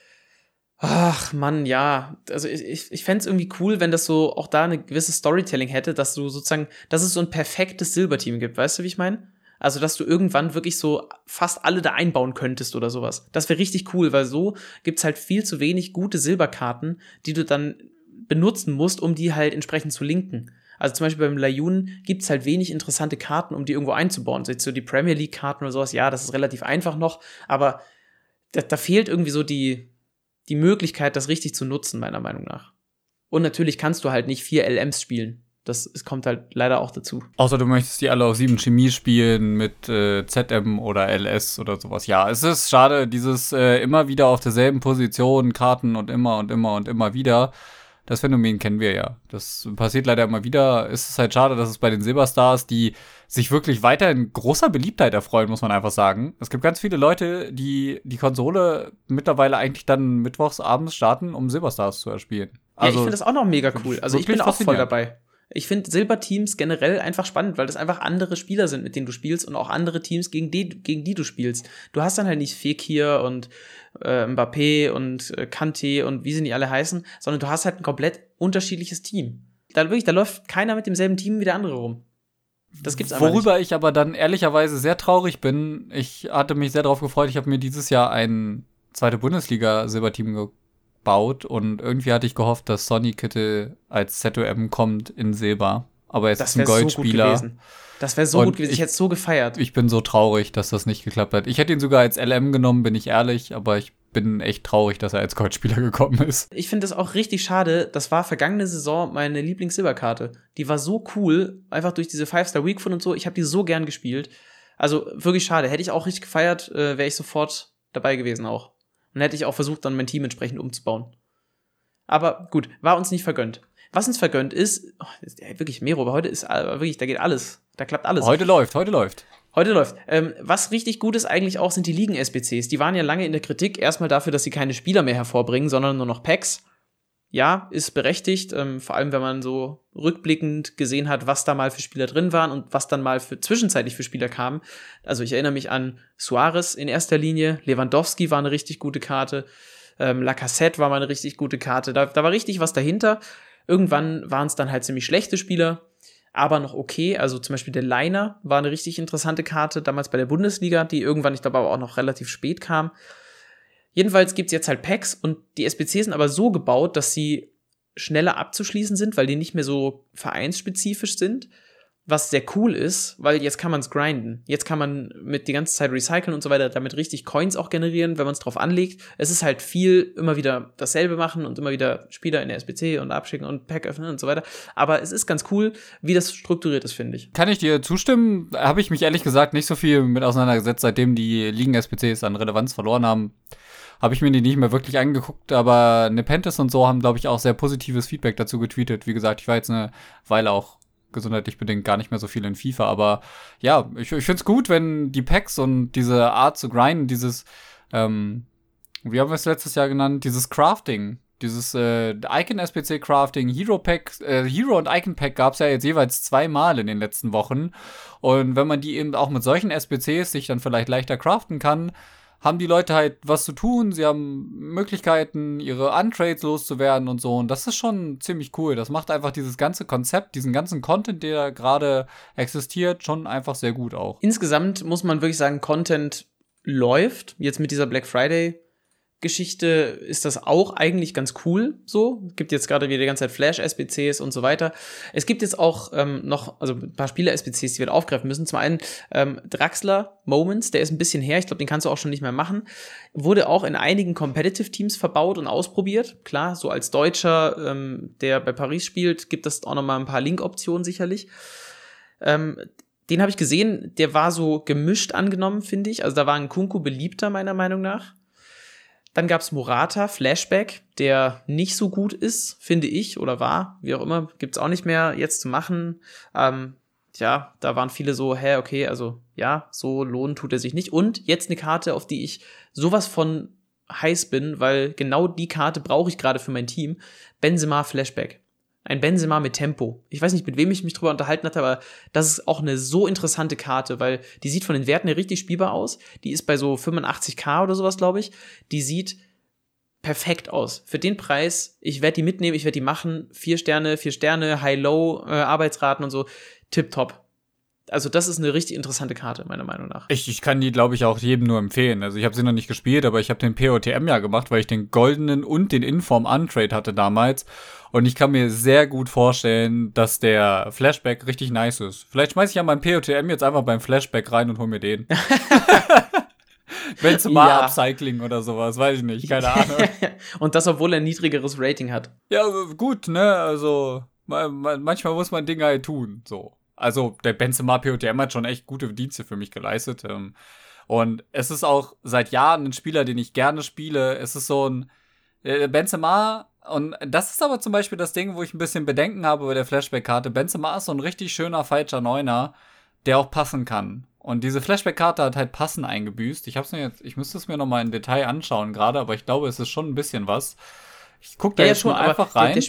ach Mann, ja, also ich fände es irgendwie cool, wenn das so auch da eine gewisse Storytelling hätte, dass du sozusagen, dass es so ein perfektes Silberteam gibt, weißt du, wie ich meine? Also, dass du irgendwann wirklich so fast alle da einbauen könntest oder sowas. Das wäre richtig cool, weil so gibt's halt viel zu wenig gute Silberkarten, die du dann benutzen musst, um die halt entsprechend zu linken. Also zum Beispiel beim Layun gibt's halt wenig interessante Karten, um die irgendwo einzubauen. So jetzt so die Premier League Karten oder sowas, ja, das ist relativ einfach noch, aber da fehlt irgendwie so die Möglichkeit, das richtig zu nutzen, meiner Meinung nach. Und natürlich kannst du halt nicht 4 LMs spielen. Es kommt halt leider auch dazu. Außer du möchtest die alle auf 7 Chemie spielen mit ZM oder LS oder sowas. Ja, es ist schade, dieses immer wieder auf derselben Position Karten und immer wieder. Das Phänomen kennen wir ja. Das passiert leider immer wieder. Es ist halt schade, dass es bei den Silberstars, die sich wirklich weiterhin großer Beliebtheit erfreuen, muss man einfach sagen. Es gibt ganz viele Leute, die die Konsole mittlerweile eigentlich dann mittwochs abends starten, um Silberstars zu erspielen. Also, ja, ich finde das auch noch mega cool. Also ich bin auch voll dabei. Ich finde Silberteams generell einfach spannend, weil das einfach andere Spieler sind, mit denen du spielst und auch andere Teams, gegen die du spielst. Du hast dann halt nicht Fekir und Mbappé und Kanté und wie sie nicht alle heißen, sondern du hast halt ein komplett unterschiedliches Team. Da läuft keiner mit demselben Team wie der andere rum. Das gibt's einfach Worüber nicht. Ich aber dann ehrlicherweise sehr traurig bin, ich hatte mich sehr darauf gefreut, ich habe mir dieses Jahr ein 2. Bundesliga-Silberteam baut. Und irgendwie hatte ich gehofft, dass Sonny Kittel als ZOM kommt in Silber. Aber er ist ein Goldspieler. So das wäre so gut gewesen. Ich hätte es so gefeiert. Ich bin so traurig, dass das nicht geklappt hat. Ich hätte ihn sogar als LM genommen, bin ich ehrlich. Aber ich bin echt traurig, dass er als Goldspieler gekommen ist. Ich finde das auch richtig schade. Das war vergangene Saison meine Lieblings-Silberkarte. Die war so cool, einfach durch diese 5-Star-Weekfoot und so. Ich habe die so gern gespielt. Also wirklich schade. Hätte ich auch richtig gefeiert, wäre ich sofort dabei gewesen auch. Und hätte ich auch versucht, dann mein Team entsprechend umzubauen. Aber gut, war uns nicht vergönnt. Was uns vergönnt ist wirklich Mero, aber heute ist wirklich, da geht alles. Da klappt alles. Heute läuft. Was richtig gut ist eigentlich auch, sind die Ligen-SBCs. Die waren ja lange in der Kritik, erstmal dafür, dass sie keine Spieler mehr hervorbringen, sondern nur noch Packs. Ja, ist berechtigt, vor allem wenn man so rückblickend gesehen hat, was da mal für Spieler drin waren und was dann mal zwischenzeitlich für Spieler kamen. Also ich erinnere mich an Suarez in erster Linie, Lewandowski war eine richtig gute Karte, Lacazette war mal eine richtig gute Karte, da war richtig was dahinter. Irgendwann waren es dann halt ziemlich schlechte Spieler, aber noch okay. Also zum Beispiel der Leiner war eine richtig interessante Karte, damals bei der Bundesliga, die irgendwann, ich glaube, aber auch noch relativ spät kam. Jedenfalls gibt's jetzt halt Packs und die SBCs sind aber so gebaut, dass sie schneller abzuschließen sind, weil die nicht mehr so vereinsspezifisch sind. Was sehr cool ist, weil jetzt kann man es grinden. Jetzt kann man mit die ganze Zeit recyceln und so weiter, damit richtig Coins auch generieren, wenn man es drauf anlegt. Es ist halt viel, immer wieder dasselbe machen und immer wieder Spieler in der SBC und abschicken und Pack öffnen und so weiter. Aber es ist ganz cool, wie das strukturiert ist, finde ich. Kann ich dir zustimmen? Habe ich mich ehrlich gesagt nicht so viel mit auseinandergesetzt, seitdem die Ligen-SBCs an Relevanz verloren haben. Habe ich mir die nicht mehr wirklich angeguckt, aber Nepenthes und so haben, glaube ich, auch sehr positives Feedback dazu getweetet. Wie gesagt, ich war jetzt eine Weile auch gesundheitlich bedingt gar nicht mehr so viel in FIFA, aber ja, ich finde es gut, wenn die Packs und diese Art zu grinden, dieses, wie haben wir es letztes Jahr genannt, dieses Crafting, dieses Icon-SBC-Crafting, Hero-Pack, Hero- und Icon-Pack gab es ja jetzt jeweils 2-mal in den letzten Wochen und wenn man die eben auch mit solchen SBCs sich dann vielleicht leichter craften kann, haben die Leute halt was zu tun, sie haben Möglichkeiten, ihre Untrades loszuwerden und so. Und das ist schon ziemlich cool. Das macht einfach dieses ganze Konzept, diesen ganzen Content, der gerade existiert, schon einfach sehr gut auch. Insgesamt muss man wirklich sagen, Content läuft. Jetzt mit dieser Black Friday-Geschichte ist das auch eigentlich ganz cool so. Es gibt jetzt gerade wieder die ganze Zeit Flash-SBCs und so weiter. Es gibt jetzt auch noch ein paar Spieler-SBCs, die wir aufgreifen müssen. Zum einen Draxler Moments, der ist ein bisschen her. Ich glaube, den kannst du auch schon nicht mehr machen. Wurde auch in einigen Competitive-Teams verbaut und ausprobiert. Klar, so als Deutscher, der bei Paris spielt, gibt es auch noch mal ein paar Link-Optionen sicherlich. Den habe ich gesehen, der war so gemischt angenommen, finde ich. Also da war ein Nkunku beliebter, meiner Meinung nach. Dann gab's Morata, Flashback, der nicht so gut ist, finde ich, oder war, wie auch immer, gibt's auch nicht mehr jetzt zu machen. Da waren viele so, okay, also ja, so lohnen tut er sich nicht. Und jetzt eine Karte, auf die ich sowas von heiß bin, weil genau die Karte brauche ich gerade für mein Team. Benzema Flashback. Ein Benzema mit Tempo. Ich weiß nicht, mit wem ich mich drüber unterhalten hatte, aber das ist auch eine so interessante Karte, weil die sieht von den Werten her richtig spielbar aus. Die ist bei so 85k oder sowas, glaube ich. Die sieht perfekt aus. Für den Preis, ich werde die mitnehmen, ich werde die machen. 4 Sterne, High-Low, Arbeitsraten und so. Tipptopp. Also das ist eine richtig interessante Karte, meiner Meinung nach. Ich kann die, glaube ich, auch jedem nur empfehlen. Also ich habe sie noch nicht gespielt, aber ich habe den POTM ja gemacht, weil ich den goldenen und den Inform Untrade hatte damals. Und ich kann mir sehr gut vorstellen, dass der Flashback richtig nice ist. Vielleicht schmeiße ich ja meinen POTM jetzt einfach beim Flashback rein und hol mir den. Wenn es mal Upcycling oder sowas, weiß ich nicht, keine Ahnung. Und das, obwohl er ein niedrigeres Rating hat. Ja, gut, ne, also manchmal muss man Dinge halt tun, so. Also der Benzema POTM hat schon echt gute Dienste für mich geleistet. Und es ist auch seit Jahren ein Spieler, den ich gerne spiele. Es ist so ein Benzema, und das ist aber zum Beispiel das Ding, wo ich ein bisschen Bedenken habe bei der Flashback-Karte. Benzema ist so ein richtig schöner falscher Neuner, der auch passen kann. Und diese Flashback-Karte hat halt Passen eingebüßt. Ich müsste es mir nochmal im Detail anschauen gerade, aber ich glaube, es ist schon ein bisschen was. Ich gucke da jetzt schon einfach rein.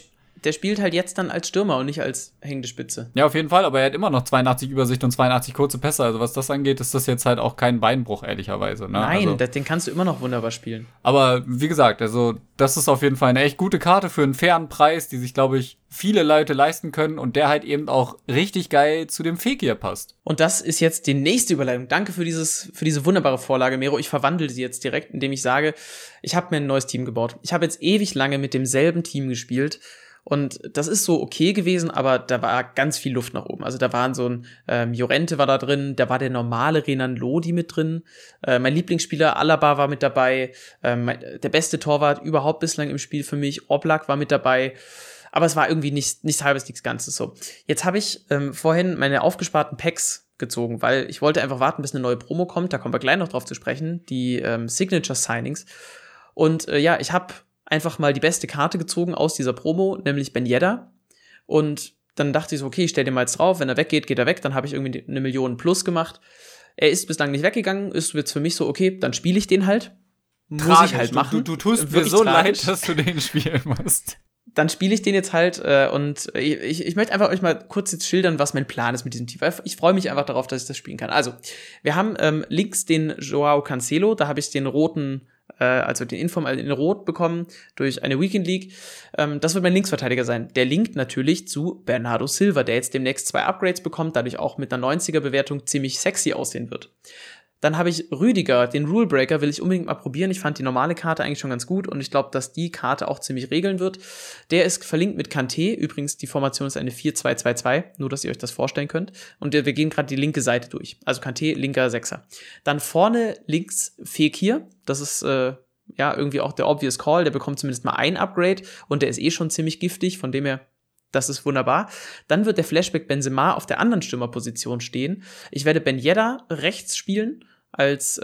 der spielt halt jetzt dann als Stürmer und nicht als hängende Spitze. Ja, auf jeden Fall, aber er hat immer noch 82 Übersicht und 82 kurze Pässe. Also was das angeht, ist das jetzt halt auch kein Beinbruch, ehrlicherweise. Ne? Nein, also, den kannst du immer noch wunderbar spielen. Aber wie gesagt, also das ist auf jeden Fall eine echt gute Karte für einen fairen Preis, die sich, glaube ich, viele Leute leisten können und der halt eben auch richtig geil zu dem Fekir passt. Und das ist jetzt die nächste Überleitung. Danke für diese wunderbare Vorlage, Mero. Ich verwandle sie jetzt direkt, indem ich sage, ich habe mir ein neues Team gebaut. Ich habe jetzt ewig lange mit demselben Team gespielt. Und das ist so okay gewesen, aber da war ganz viel Luft nach oben. Also da waren so ein Llorente war da drin, da war der normale Renan Lodi mit drin. Mein Lieblingsspieler Alaba war mit dabei. Der beste Torwart überhaupt bislang im Spiel für mich, Oblak war mit dabei. Aber es war irgendwie nichts halbes, nichts Ganzes so. Jetzt habe ich vorhin meine aufgesparten Packs gezogen, weil ich wollte einfach warten, bis eine neue Promo kommt. Da kommen wir gleich noch drauf zu sprechen. Die Signature Signings. Und ja, ich habe einfach mal die beste Karte gezogen aus dieser Promo, nämlich Ben Yedder. Und dann dachte ich so, okay, ich stell den mal jetzt drauf. Wenn er weggeht, geht er weg. Dann habe ich irgendwie 1 Million plus gemacht. Er ist bislang nicht weggegangen. Ist jetzt für mich so, okay, dann spiele ich den halt. Muss ich halt machen. Du tust mir so leid, dass du den spielen musst. Dann spiele ich den jetzt halt und ich möchte einfach euch mal kurz jetzt schildern, was mein Plan ist mit diesem Team. Ich freue mich einfach darauf, dass ich das spielen kann. Also, wir haben links den Joao Cancelo, da habe ich den roten, also den Inform in Rot bekommen durch eine Weekend League. Das wird mein Linksverteidiger sein. Der linkt natürlich zu Bernardo Silva, der jetzt demnächst 2 Upgrades bekommt, dadurch auch mit einer 90er-Bewertung ziemlich sexy aussehen wird. Dann habe ich Rüdiger, den Rule Breaker, will ich unbedingt mal probieren. Ich fand die normale Karte eigentlich schon ganz gut und ich glaube, dass die Karte auch ziemlich regeln wird. Der ist verlinkt mit Kanté. Übrigens, die Formation ist eine 4-2-2-2, nur dass ihr euch das vorstellen könnt. Und wir gehen gerade die linke Seite durch. Also Kanté, linker Sechser. Dann vorne links Fekir. Das ist ja irgendwie auch der obvious Call. Der bekommt zumindest mal ein Upgrade und der ist eh schon ziemlich giftig, von dem her das ist wunderbar. Dann wird der Flashback Benzema auf der anderen Stürmerposition stehen. Ich werde Ben Yedder rechts spielen, als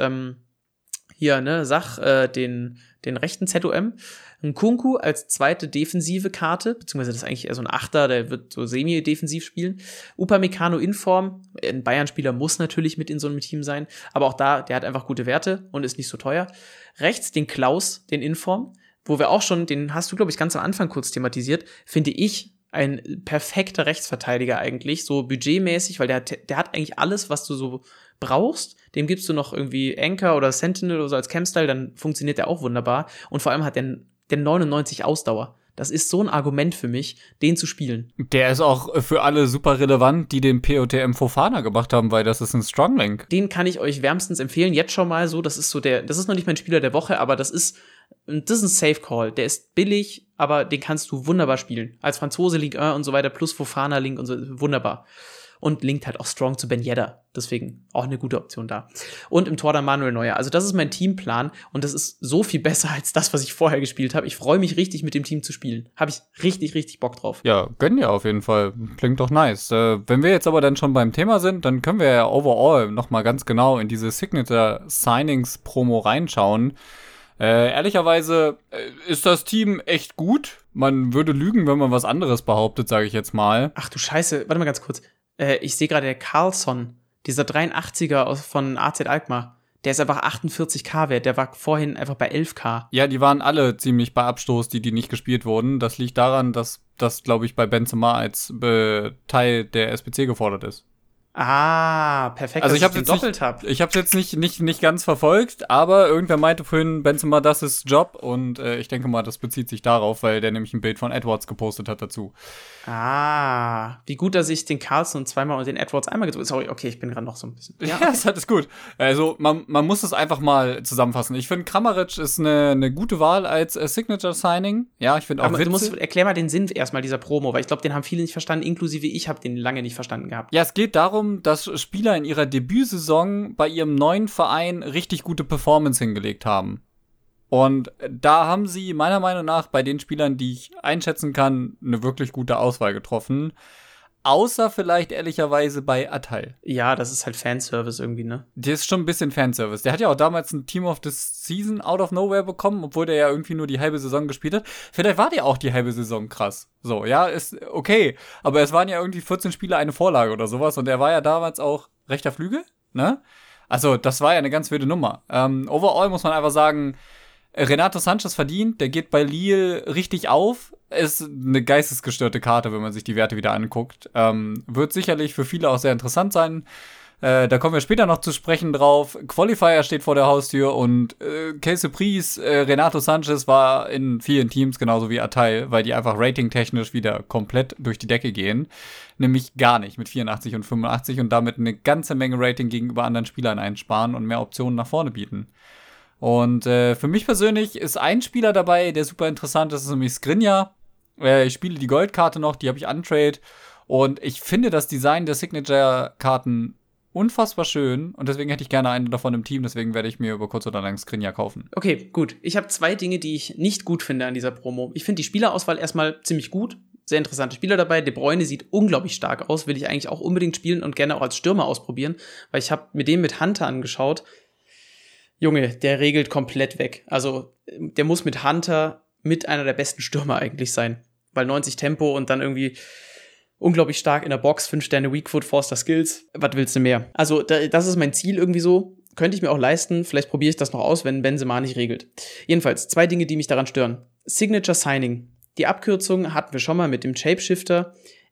den rechten ZOM. Nkunku als zweite defensive Karte, beziehungsweise das ist eigentlich eher so ein Achter, der wird so semi-defensiv spielen. Upamecano in Form. Ein Bayern-Spieler muss natürlich mit in so einem Team sein, aber auch da, der hat einfach gute Werte und ist nicht so teuer. Rechts den Klaus, den Inform, wo wir auch schon, den hast du, glaube ich, ganz am Anfang kurz thematisiert, finde ich, ein perfekter Rechtsverteidiger eigentlich, so budgetmäßig, weil der hat eigentlich alles, was du so brauchst. Dem gibst du noch irgendwie Anchor oder Sentinel oder so als Campstyle, dann funktioniert der auch wunderbar. Und vor allem hat der 99 Ausdauer. Das ist so ein Argument für mich, den zu spielen. Der ist auch für alle super relevant, die den POTM Fofana gemacht haben, weil das ist ein Stronglink. Den kann ich euch wärmstens empfehlen. Jetzt schon mal so, das ist noch nicht mein Spieler der Woche, aber das ist ein Safe Call. Der ist billig, aber den kannst du wunderbar spielen. Als Franzose Ligue 1 und so weiter, plus Fofana Link und so, wunderbar. Und linkt halt auch strong zu Ben Yedder. Deswegen auch eine gute Option da. Und im Tor dann Manuel Neuer. Also das ist mein Teamplan und das ist so viel besser als das, was ich vorher gespielt habe. Ich freue mich richtig, mit dem Team zu spielen. Habe ich richtig, richtig Bock drauf. Ja, gönn dir auf jeden Fall. Klingt doch nice. Wenn wir jetzt aber dann schon beim Thema sind, dann können wir ja overall noch mal ganz genau in diese Signature Signings Promo reinschauen. Ehrlicherweise ist das Team echt gut. Man würde lügen, wenn man was anderes behauptet, sage ich jetzt mal. Ach du Scheiße, warte mal ganz kurz. Ich sehe gerade, der Carlson, dieser 83er von AZ Alkmaar, der ist einfach 48k wert. Der war vorhin einfach bei 11k. Ja, die waren alle ziemlich bei Abstoß, die nicht gespielt wurden. Das liegt daran, dass das, glaube ich, bei Benzema als Teil der SBC gefordert ist. Ah, perfekt, also dass ich den doppelt habe. Ich habe es jetzt nicht ganz verfolgt, aber irgendwer meinte vorhin, Benzema, das ist Job. Und ich denke mal, das bezieht sich darauf, weil der nämlich ein Bild von Edwards gepostet hat dazu. Ah, wie gut, dass ich den Carlson zweimal und den Edwards einmal gezogen habe. Sorry, okay, ich bin gerade noch so ein bisschen. Ja, okay. Das ist gut. Also, man muss es einfach mal zusammenfassen. Ich finde, Kramaric ist eine gute Wahl als Signature-Signing. Ja, ich finde auch witzig. Erklär mal den Sinn erstmal dieser Promo, weil ich glaube, den haben viele nicht verstanden, inklusive ich habe den lange nicht verstanden gehabt. Ja, es geht darum, dass Spieler in ihrer Debütsaison bei ihrem neuen Verein richtig gute Performance hingelegt haben. Und da haben sie meiner Meinung nach bei den Spielern, die ich einschätzen kann, eine wirklich gute Auswahl getroffen. Außer vielleicht ehrlicherweise bei Attal. Ja, das ist halt Fanservice irgendwie, ne? Der ist schon ein bisschen Fanservice. Der hat ja auch damals ein Team of the Season out of nowhere bekommen, obwohl der ja irgendwie nur die halbe Saison gespielt hat. Vielleicht war der auch die halbe Saison krass. So, ja, ist okay. Aber es waren ja irgendwie 14 Spiele, eine Vorlage oder sowas. Und er war ja damals auch rechter Flügel, ne? Also, das war ja eine ganz wilde Nummer. Overall muss man einfach sagen, Renato Sanchez verdient, der geht bei Lille richtig auf. ist eine geistesgestörte Karte, wenn man sich die Werte wieder anguckt. Wird sicherlich für viele auch sehr interessant sein. Da kommen wir später noch zu sprechen drauf. Qualifier steht vor der Haustür und Casey Priest, Renato Sanchez war in vielen Teams, genauso wie Atay, weil die einfach ratingtechnisch wieder komplett durch die Decke gehen. Nämlich gar nicht mit 84 und 85 und damit eine ganze Menge Rating gegenüber anderen Spielern einsparen und mehr Optionen nach vorne bieten. Und für mich persönlich ist ein Spieler dabei, der super interessant ist, nämlich Skriniar. Ich spiele die Goldkarte noch, die habe ich untrade. Und ich finde das Design der Signature-Karten unfassbar schön. Und deswegen hätte ich gerne eine davon im Team. Deswegen werde ich mir über kurz oder lang Skriniar kaufen. Okay, gut. Ich habe 2 Dinge, die ich nicht gut finde an dieser Promo. Ich finde die Spielerauswahl erstmal ziemlich gut. Sehr interessante Spieler dabei. De Bruyne sieht unglaublich stark aus. Will ich eigentlich auch unbedingt spielen und gerne auch als Stürmer ausprobieren. Weil ich habe mit dem mit Hunter angeschaut. Junge, der regelt komplett weg. Also, der muss mit Hunter mit einer der besten Stürmer eigentlich sein. Weil 90 Tempo und dann irgendwie unglaublich stark in der Box, 5 Sterne Weakfoot, Forster Skills. Was willst du mehr? Also, das ist mein Ziel irgendwie so. Könnte ich mir auch leisten. Vielleicht probiere ich das noch aus, wenn Benzema nicht regelt. Jedenfalls, 2 Dinge, die mich daran stören. Signature Signing. Die Abkürzung hatten wir schon mal mit dem Shapeshifter.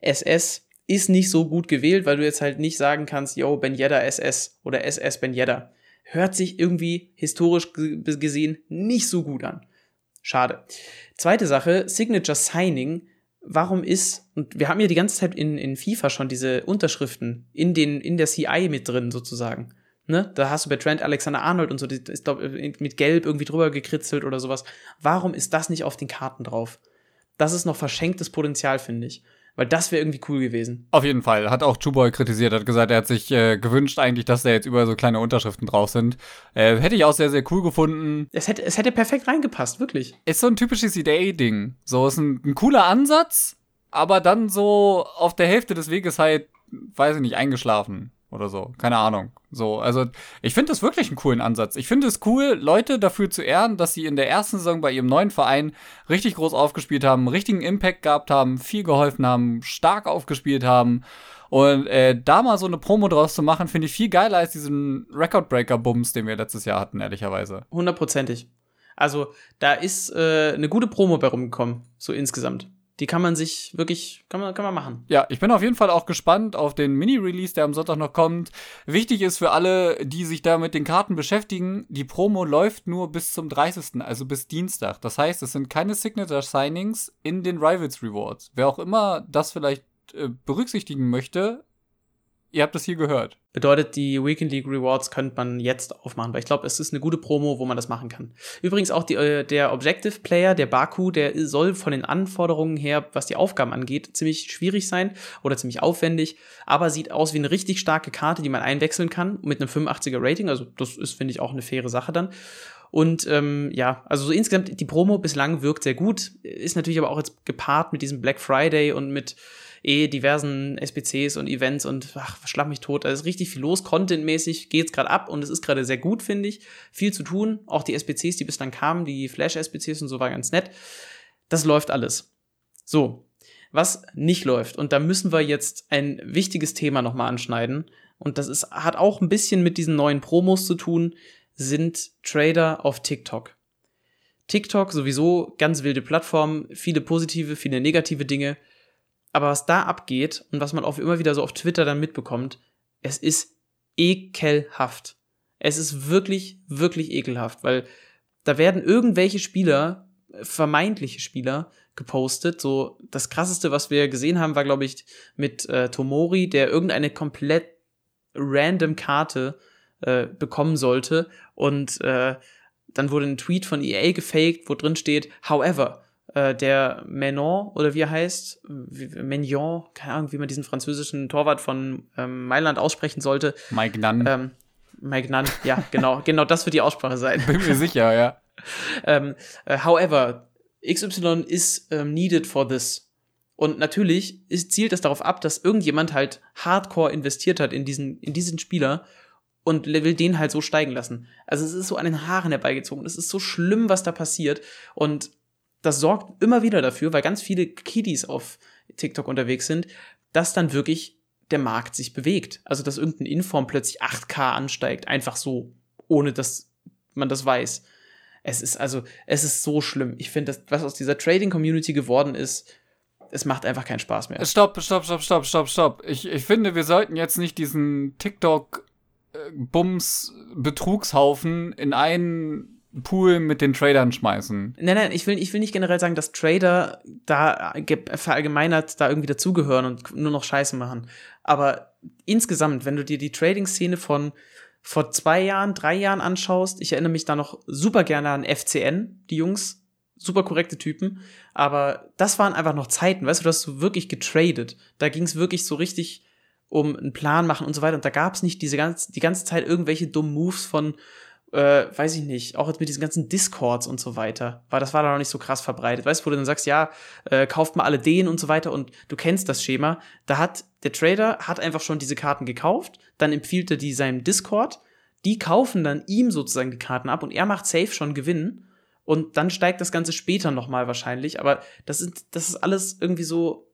SS ist nicht so gut gewählt, weil du jetzt halt nicht sagen kannst, yo, Ben Yedder SS oder SS Ben Yedder. Hört sich irgendwie historisch gesehen nicht so gut an. Schade. Zweite Sache, Signature Signing. Warum und wir haben ja die ganze Zeit in FIFA schon diese Unterschriften in der CI mit drin sozusagen. Ne? Da hast du bei Trent Alexander-Arnold und so, die ist glaub, mit Gelb irgendwie drüber gekritzelt oder sowas. Warum ist das nicht auf den Karten drauf? Das ist noch verschenktes Potenzial, finde ich. Weil das wäre irgendwie cool gewesen. Auf jeden Fall. Hat auch Chuboy kritisiert, hat gesagt, er hat sich gewünscht eigentlich, dass da jetzt überall so kleine Unterschriften drauf sind. Hätte ich auch sehr, sehr cool gefunden. Es hätte perfekt reingepasst, wirklich. Ist so ein typisches EA-Ding. So, ist ein cooler Ansatz, aber dann so auf der Hälfte des Weges halt, weiß ich nicht, eingeschlafen oder so. Keine Ahnung. So, also ich finde das wirklich einen coolen Ansatz. Ich finde es cool, Leute dafür zu ehren, dass sie in der ersten Saison bei ihrem neuen Verein richtig groß aufgespielt haben, einen richtigen Impact gehabt haben, viel geholfen haben, stark aufgespielt haben. Und da mal so eine Promo draus zu machen, finde ich viel geiler als diesen Record-Breaker-Bums, den wir letztes Jahr hatten, ehrlicherweise. 100%. Also da ist eine gute Promo bei rumgekommen, so insgesamt. Die kann man sich wirklich, kann man machen. Ja, ich bin auf jeden Fall auch gespannt auf den Mini-Release, der am Sonntag noch kommt. Wichtig ist für alle, die sich da mit den Karten beschäftigen, die Promo läuft nur bis zum 30., also bis Dienstag. Das heißt, es sind keine Signature-Signings in den Rivals Rewards. Wer auch immer das vielleicht berücksichtigen möchte, ihr habt das hier gehört. Bedeutet, die Weekend League Rewards könnte man jetzt aufmachen, weil ich glaube, es ist eine gute Promo, wo man das machen kann. Übrigens auch der Objective Player, der Baku, der soll von den Anforderungen her, was die Aufgaben angeht, ziemlich schwierig sein oder ziemlich aufwendig, aber sieht aus wie eine richtig starke Karte, die man einwechseln kann mit einem 85er Rating, also das ist, finde ich, auch eine faire Sache dann. Und ja, also so insgesamt, die Promo bislang wirkt sehr gut, ist natürlich aber auch jetzt gepaart mit diesem Black Friday und mit diversen SBCs und Events und schlag mich tot. Da ist richtig viel los, contentmäßig geht's gerade ab und es ist gerade sehr gut, finde ich. Viel zu tun, auch die SBCs, die bislang kamen, die Flash-SBCs und so, war ganz nett. Das läuft alles. So, was nicht läuft, und da müssen wir jetzt ein wichtiges Thema nochmal anschneiden, und das hat auch ein bisschen mit diesen neuen Promos zu tun, sind Trader auf TikTok. TikTok sowieso, ganz wilde Plattform, viele positive, viele negative Dinge. Aber was da abgeht und was man auch immer wieder so auf Twitter dann mitbekommt, es ist ekelhaft. Es ist wirklich, wirklich ekelhaft, weil da werden irgendwelche Spieler, vermeintliche Spieler, gepostet. So, das Krasseste, was wir gesehen haben, war, glaube ich, mit Tomori, der irgendeine komplett random Karte bekommen sollte. Und dann wurde ein Tweet von EA gefaked, wo drin steht, however, der Menon, oder wie er heißt, Mignon, keine Ahnung, wie man diesen französischen Torwart von Mailand aussprechen sollte. Mike Nunn. Mike Nunn, ja, genau das wird die Aussprache sein. Bin mir sicher, ja. However, XY is needed for this. Und natürlich zielt das darauf ab, dass irgendjemand halt hardcore investiert hat in diesen Spieler und will den halt so steigen lassen. Also es ist so an den Haaren herbeigezogen. Es ist so schlimm, was da passiert. Und das sorgt immer wieder dafür, weil ganz viele Kiddies auf TikTok unterwegs sind, dass dann wirklich der Markt sich bewegt. Also, dass irgendein Inform plötzlich 8K ansteigt, einfach so, ohne dass man das weiß. es ist so schlimm. Ich finde, was aus dieser Trading-Community geworden ist, es macht einfach keinen Spaß mehr. Stopp. Ich finde, wir sollten jetzt nicht diesen TikTok-Bums-Betrugshaufen in einen Pool mit den Tradern schmeißen. Nein, ich will nicht generell sagen, dass Trader da verallgemeinert da irgendwie dazugehören und nur noch Scheiße machen. Aber insgesamt, wenn du dir die Trading-Szene von vor 2 Jahren, 3 Jahren anschaust, ich erinnere mich da noch super gerne an FCN, die Jungs, super korrekte Typen, aber das waren einfach noch Zeiten, weißt du, hast du wirklich getradet. Da ging es wirklich so richtig um einen Plan machen und so weiter und da gab es nicht die ganze Zeit irgendwelche dummen Moves von weiß ich nicht, auch jetzt mit diesen ganzen Discords und so weiter, weil das war da noch nicht so krass verbreitet, weißt du, wo du dann sagst, ja, kauft mal alle den und so weiter und du kennst das Schema, der Trader hat einfach schon diese Karten gekauft, dann empfiehlt er die seinem Discord, die kaufen dann ihm sozusagen die Karten ab und er macht safe schon Gewinn und dann steigt das Ganze später nochmal wahrscheinlich, aber das ist alles irgendwie so,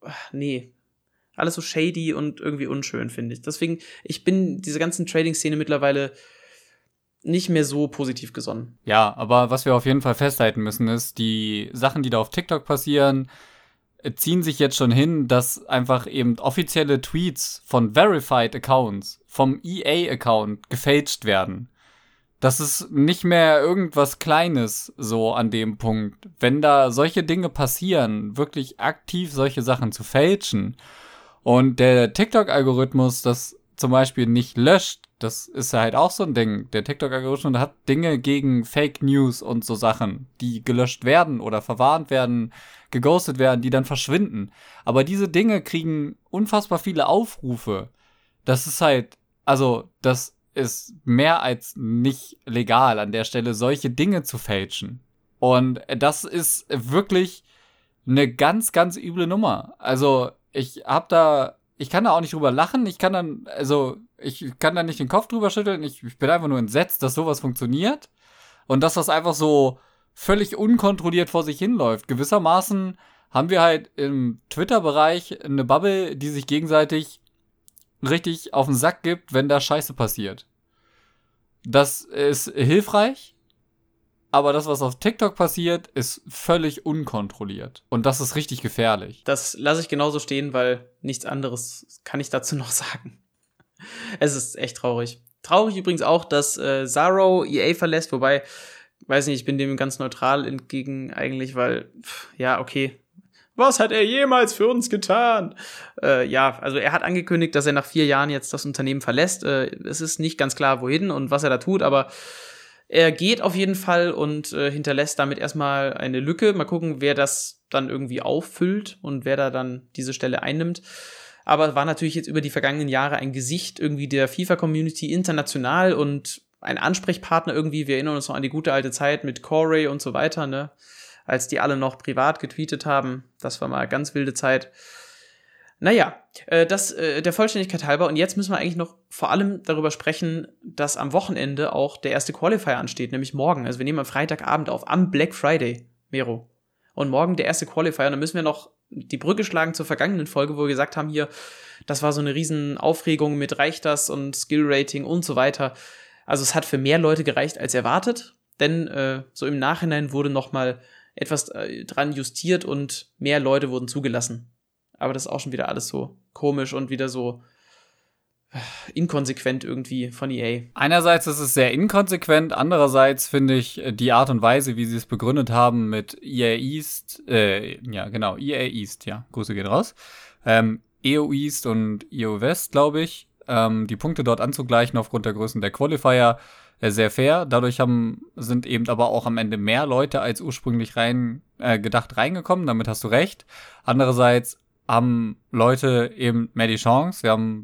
alles so shady und irgendwie unschön, finde ich. Deswegen, ich bin diese ganzen Trading-Szene mittlerweile nicht mehr so positiv gesonnen. Ja, aber was wir auf jeden Fall festhalten müssen, ist, die Sachen, die da auf TikTok passieren, ziehen sich jetzt schon hin, dass einfach eben offizielle Tweets von Verified Accounts, vom EA-Account gefälscht werden. Das ist nicht mehr irgendwas Kleines so an dem Punkt. Wenn da solche Dinge passieren, wirklich aktiv solche Sachen zu fälschen und der TikTok-Algorithmus das zum Beispiel nicht löscht, das ist halt auch so ein Ding. Der TikTok-Algorithmus hat Dinge gegen Fake News und so Sachen, die gelöscht werden oder verwarnt werden, geghostet werden, die dann verschwinden. Aber diese Dinge kriegen unfassbar viele Aufrufe. Das ist halt, also das ist mehr als nicht legal an der Stelle, solche Dinge zu fälschen. Und das ist wirklich eine ganz, ganz üble Nummer. Also ich kann da auch nicht drüber lachen, ich kann da nicht den Kopf drüber schütteln, ich bin einfach nur entsetzt, dass sowas funktioniert und dass das einfach so völlig unkontrolliert vor sich hinläuft. Gewissermaßen haben wir halt im Twitter-Bereich eine Bubble, die sich gegenseitig richtig auf den Sack gibt, wenn da Scheiße passiert. Das ist hilfreich, aber das, was auf TikTok passiert, ist völlig unkontrolliert. Und das ist richtig gefährlich. Das lasse ich genauso stehen, weil nichts anderes kann ich dazu noch sagen. Es ist echt traurig. Traurig übrigens auch, dass Zaro EA verlässt, wobei, weiß nicht, ich bin dem ganz neutral entgegen eigentlich, weil, ja, okay. Was hat er jemals für uns getan? Also er hat angekündigt, dass er nach 4 Jahren jetzt das Unternehmen verlässt. Es ist nicht ganz klar, wohin und was er da tut, aber er geht auf jeden Fall und hinterlässt damit erstmal eine Lücke. Mal gucken, wer das dann irgendwie auffüllt und wer da dann diese Stelle einnimmt. Aber war natürlich jetzt über die vergangenen Jahre ein Gesicht irgendwie der FIFA-Community international und ein Ansprechpartner irgendwie. Wir erinnern uns noch an die gute alte Zeit mit Corey und so weiter, ne? Als die alle noch privat getweetet haben. Das war mal ganz wilde Zeit. Naja, das der Vollständigkeit halber. Und jetzt müssen wir eigentlich noch vor allem darüber sprechen, dass am Wochenende auch der erste Qualifier ansteht, nämlich morgen. Also wir nehmen am Freitagabend auf, am Black Friday, Mero. Und morgen der erste Qualifier. Und dann müssen wir noch die Brücke schlagen zur vergangenen Folge, wo wir gesagt haben, hier, das war so eine riesen Aufregung mit reicht das und Skill-Rating und so weiter. Also es hat für mehr Leute gereicht als erwartet, denn so im Nachhinein wurde noch mal etwas dran justiert und mehr Leute wurden zugelassen. Aber das ist auch schon wieder alles so komisch und wieder so inkonsequent irgendwie von EA. Einerseits ist es sehr inkonsequent, andererseits finde ich die Art und Weise, wie sie es begründet haben mit EA East, EA East, Grüße gehen raus, EO East und EO West, glaube ich, die Punkte dort anzugleichen aufgrund der Größen der Qualifier, sehr fair. Dadurch sind eben aber auch am Ende mehr Leute als ursprünglich reingekommen, damit hast du recht. Andererseits haben Leute eben mehr die Chance. Wir haben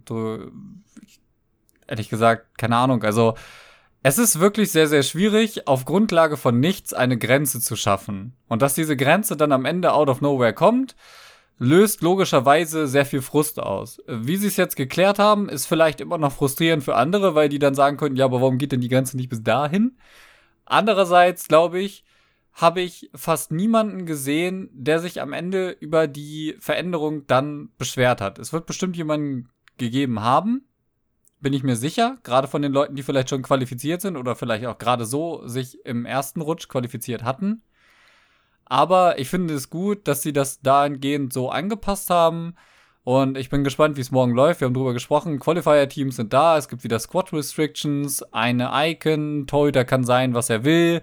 ehrlich gesagt, keine Ahnung, also es ist wirklich sehr, sehr schwierig, auf Grundlage von nichts eine Grenze zu schaffen. Und dass diese Grenze dann am Ende out of nowhere kommt, löst logischerweise sehr viel Frust aus. Wie sie es jetzt geklärt haben, ist vielleicht immer noch frustrierend für andere, weil die dann sagen könnten, ja, aber warum geht denn die Grenze nicht bis dahin? Andererseits, glaube ich, habe ich fast niemanden gesehen, der sich am Ende über die Veränderung dann beschwert hat. Es wird bestimmt jemanden gegeben haben, bin ich mir sicher, gerade von den Leuten, die vielleicht schon qualifiziert sind oder vielleicht auch gerade so sich im ersten Rutsch qualifiziert hatten. Aber ich finde es gut, dass sie das dahingehend so angepasst haben. Und ich bin gespannt, wie es morgen läuft. Wir haben drüber gesprochen. Qualifier-Teams sind da. Es gibt wieder Squad-Restrictions, eine Icon. Torhüter kann sein, was er will.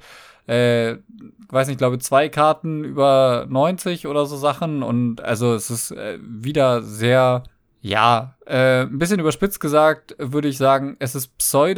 Weiß nicht, glaube 2 Karten über 90 oder so Sachen. Und also es ist wieder sehr, ja, ein bisschen überspitzt gesagt, würde ich sagen, es ist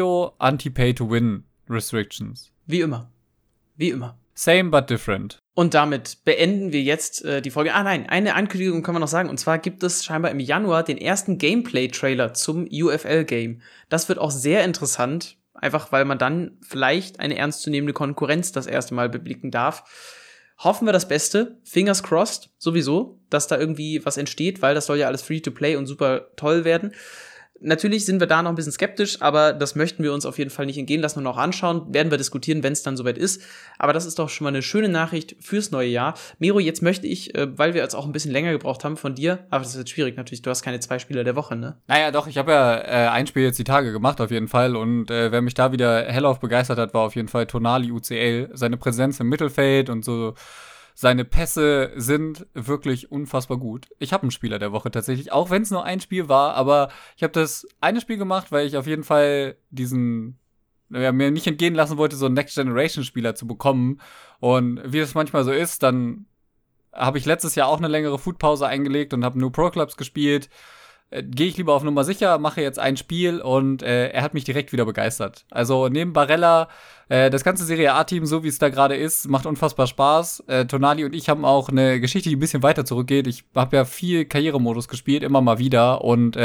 Pseudo-Anti-Pay-to-Win-Restrictions. Wie immer. Wie immer. Same but different. Und damit beenden wir jetzt die Folge. Nein, eine Ankündigung können wir noch sagen. Und zwar gibt es scheinbar im Januar den ersten Gameplay-Trailer zum UFL-Game. Das wird auch sehr interessant, einfach weil man dann vielleicht eine ernstzunehmende Konkurrenz das erste Mal beblicken darf. Hoffen wir das Beste. Fingers crossed, sowieso, dass da irgendwie was entsteht, weil das soll ja alles Free-to-Play und super toll werden. Natürlich sind wir da noch ein bisschen skeptisch, aber das möchten wir uns auf jeden Fall nicht entgehen lassen und auch anschauen. Werden wir diskutieren, wenn es dann soweit ist. Aber das ist doch schon mal eine schöne Nachricht fürs neue Jahr. Miro, jetzt möchte ich, weil wir jetzt auch ein bisschen länger gebraucht haben von dir, aber das ist jetzt schwierig natürlich, du hast keine 2 Spieler der Woche, ne? Naja, doch, ich habe ja ein Spiel jetzt die Tage gemacht auf jeden Fall und wer mich da wieder hellauf begeistert hat, war auf jeden Fall Tonali UCL. Seine Präsenz im Mittelfeld und so. Seine Pässe sind wirklich unfassbar gut. Ich habe einen Spieler der Woche tatsächlich, auch wenn es nur ein Spiel war, aber ich habe das eine Spiel gemacht, weil ich auf jeden Fall mir nicht entgehen lassen wollte, so einen Next-Generation-Spieler zu bekommen. Und wie es manchmal so ist, dann habe ich letztes Jahr auch eine längere Foodpause eingelegt und habe nur Pro-Clubs gespielt. Gehe ich lieber auf Nummer sicher, mache jetzt ein Spiel und er hat mich direkt wieder begeistert. Also neben Barella, das ganze Serie A-Team, so wie es da gerade ist, macht unfassbar Spaß. Tonali und ich haben auch eine Geschichte, die ein bisschen weiter zurückgeht. Ich habe ja viel Karrieremodus gespielt, immer mal wieder. Und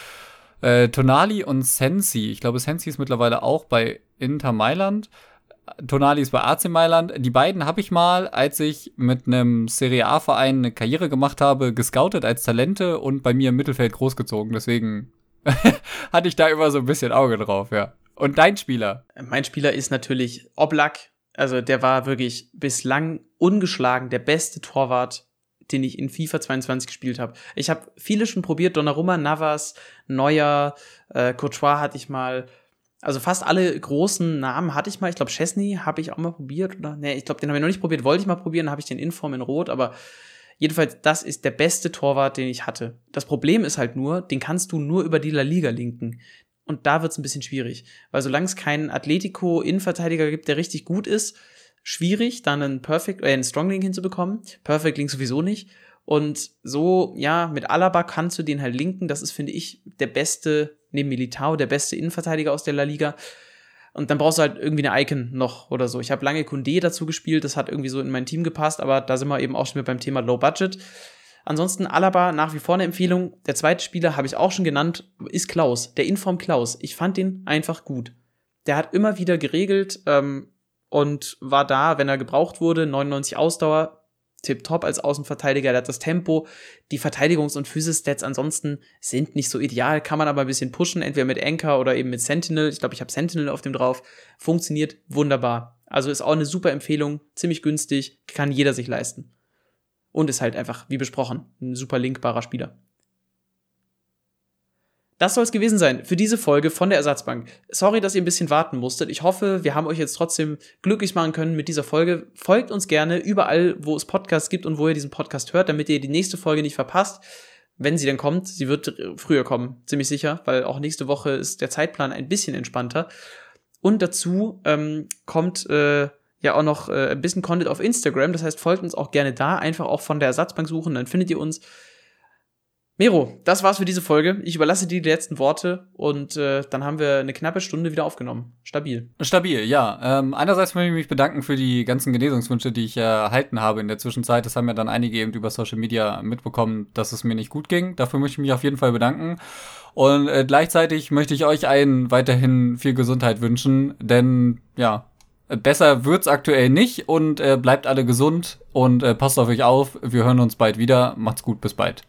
Tonali und Sensi, ich glaube Sensi ist mittlerweile auch bei Inter Mailand. Tonali ist bei AC Mailand. Die beiden habe ich mal, als ich mit einem Serie A-Verein eine Karriere gemacht habe, gescoutet als Talente und bei mir im Mittelfeld großgezogen. Deswegen hatte ich da immer so ein bisschen Auge drauf, ja. Und dein Spieler? Mein Spieler ist natürlich Oblak. Also der war wirklich bislang ungeschlagen der beste Torwart, den ich in FIFA 22 gespielt habe. Ich habe viele schon probiert. Donnarumma, Navas, Neuer, Courtois hatte ich mal. Also fast alle großen Namen hatte ich mal. Ich glaube, Szczesny habe ich auch mal probiert. Oder? Nee, ich glaube, den habe ich noch nicht probiert. Wollte ich mal probieren, dann habe ich den Inform in Rot. Aber jedenfalls, das ist der beste Torwart, den ich hatte. Das Problem ist halt nur, den kannst du nur über die La Liga linken. Und da wird es ein bisschen schwierig. Weil solange es keinen Atletico-Innenverteidiger gibt, der richtig gut ist, schwierig, dann einen Strong Link hinzubekommen. Perfect Link sowieso nicht. Und so, ja, mit Alaba kannst du den halt linken. Das ist, finde ich, der beste, neben Militao, der beste Innenverteidiger aus der La Liga. Und dann brauchst du halt irgendwie eine Icon noch oder so. Ich habe lange Koundé dazu gespielt, das hat irgendwie so in mein Team gepasst, aber da sind wir eben auch schon mit beim Thema Low Budget. Ansonsten Alaba nach wie vor eine Empfehlung. Der zweite Spieler, habe ich auch schon genannt, ist Klaus, der Inform Klaus. Ich fand den einfach gut. Der hat immer wieder geregelt und war da, wenn er gebraucht wurde, 99 Ausdauer, tipptopp als Außenverteidiger, der hat das Tempo, die Verteidigungs- und Physis-Stats ansonsten sind nicht so ideal, kann man aber ein bisschen pushen, entweder mit Anchor oder eben mit Sentinel. Ich glaube, ich habe Sentinel auf dem drauf. Funktioniert wunderbar. Also ist auch eine super Empfehlung, ziemlich günstig, kann jeder sich leisten. Und ist halt einfach, wie besprochen, ein super linkbarer Spieler. Das soll es gewesen sein für diese Folge von der Ersatzbank. Sorry, dass ihr ein bisschen warten musstet. Ich hoffe, wir haben euch jetzt trotzdem glücklich machen können mit dieser Folge. Folgt uns gerne überall, wo es Podcasts gibt und wo ihr diesen Podcast hört, damit ihr die nächste Folge nicht verpasst. Wenn sie dann kommt, sie wird früher kommen, ziemlich sicher, weil auch nächste Woche ist der Zeitplan ein bisschen entspannter. Und dazu kommt ja auch noch ein bisschen Content auf Instagram. Das heißt, folgt uns auch gerne da. Einfach auch von der Ersatzbank suchen, dann findet ihr uns. Miro, das war's für diese Folge. Ich überlasse dir die letzten Worte und dann haben wir eine knappe Stunde wieder aufgenommen. Stabil. Stabil, ja. Einerseits möchte ich mich bedanken für die ganzen Genesungswünsche, die ich erhalten habe in der Zwischenzeit. Das haben ja dann einige eben über Social Media mitbekommen, dass es mir nicht gut ging. Dafür möchte ich mich auf jeden Fall bedanken. Und gleichzeitig möchte ich euch allen weiterhin viel Gesundheit wünschen, denn ja, besser wird's aktuell nicht und bleibt alle gesund und passt auf euch auf. Wir hören uns bald wieder. Macht's gut, bis bald.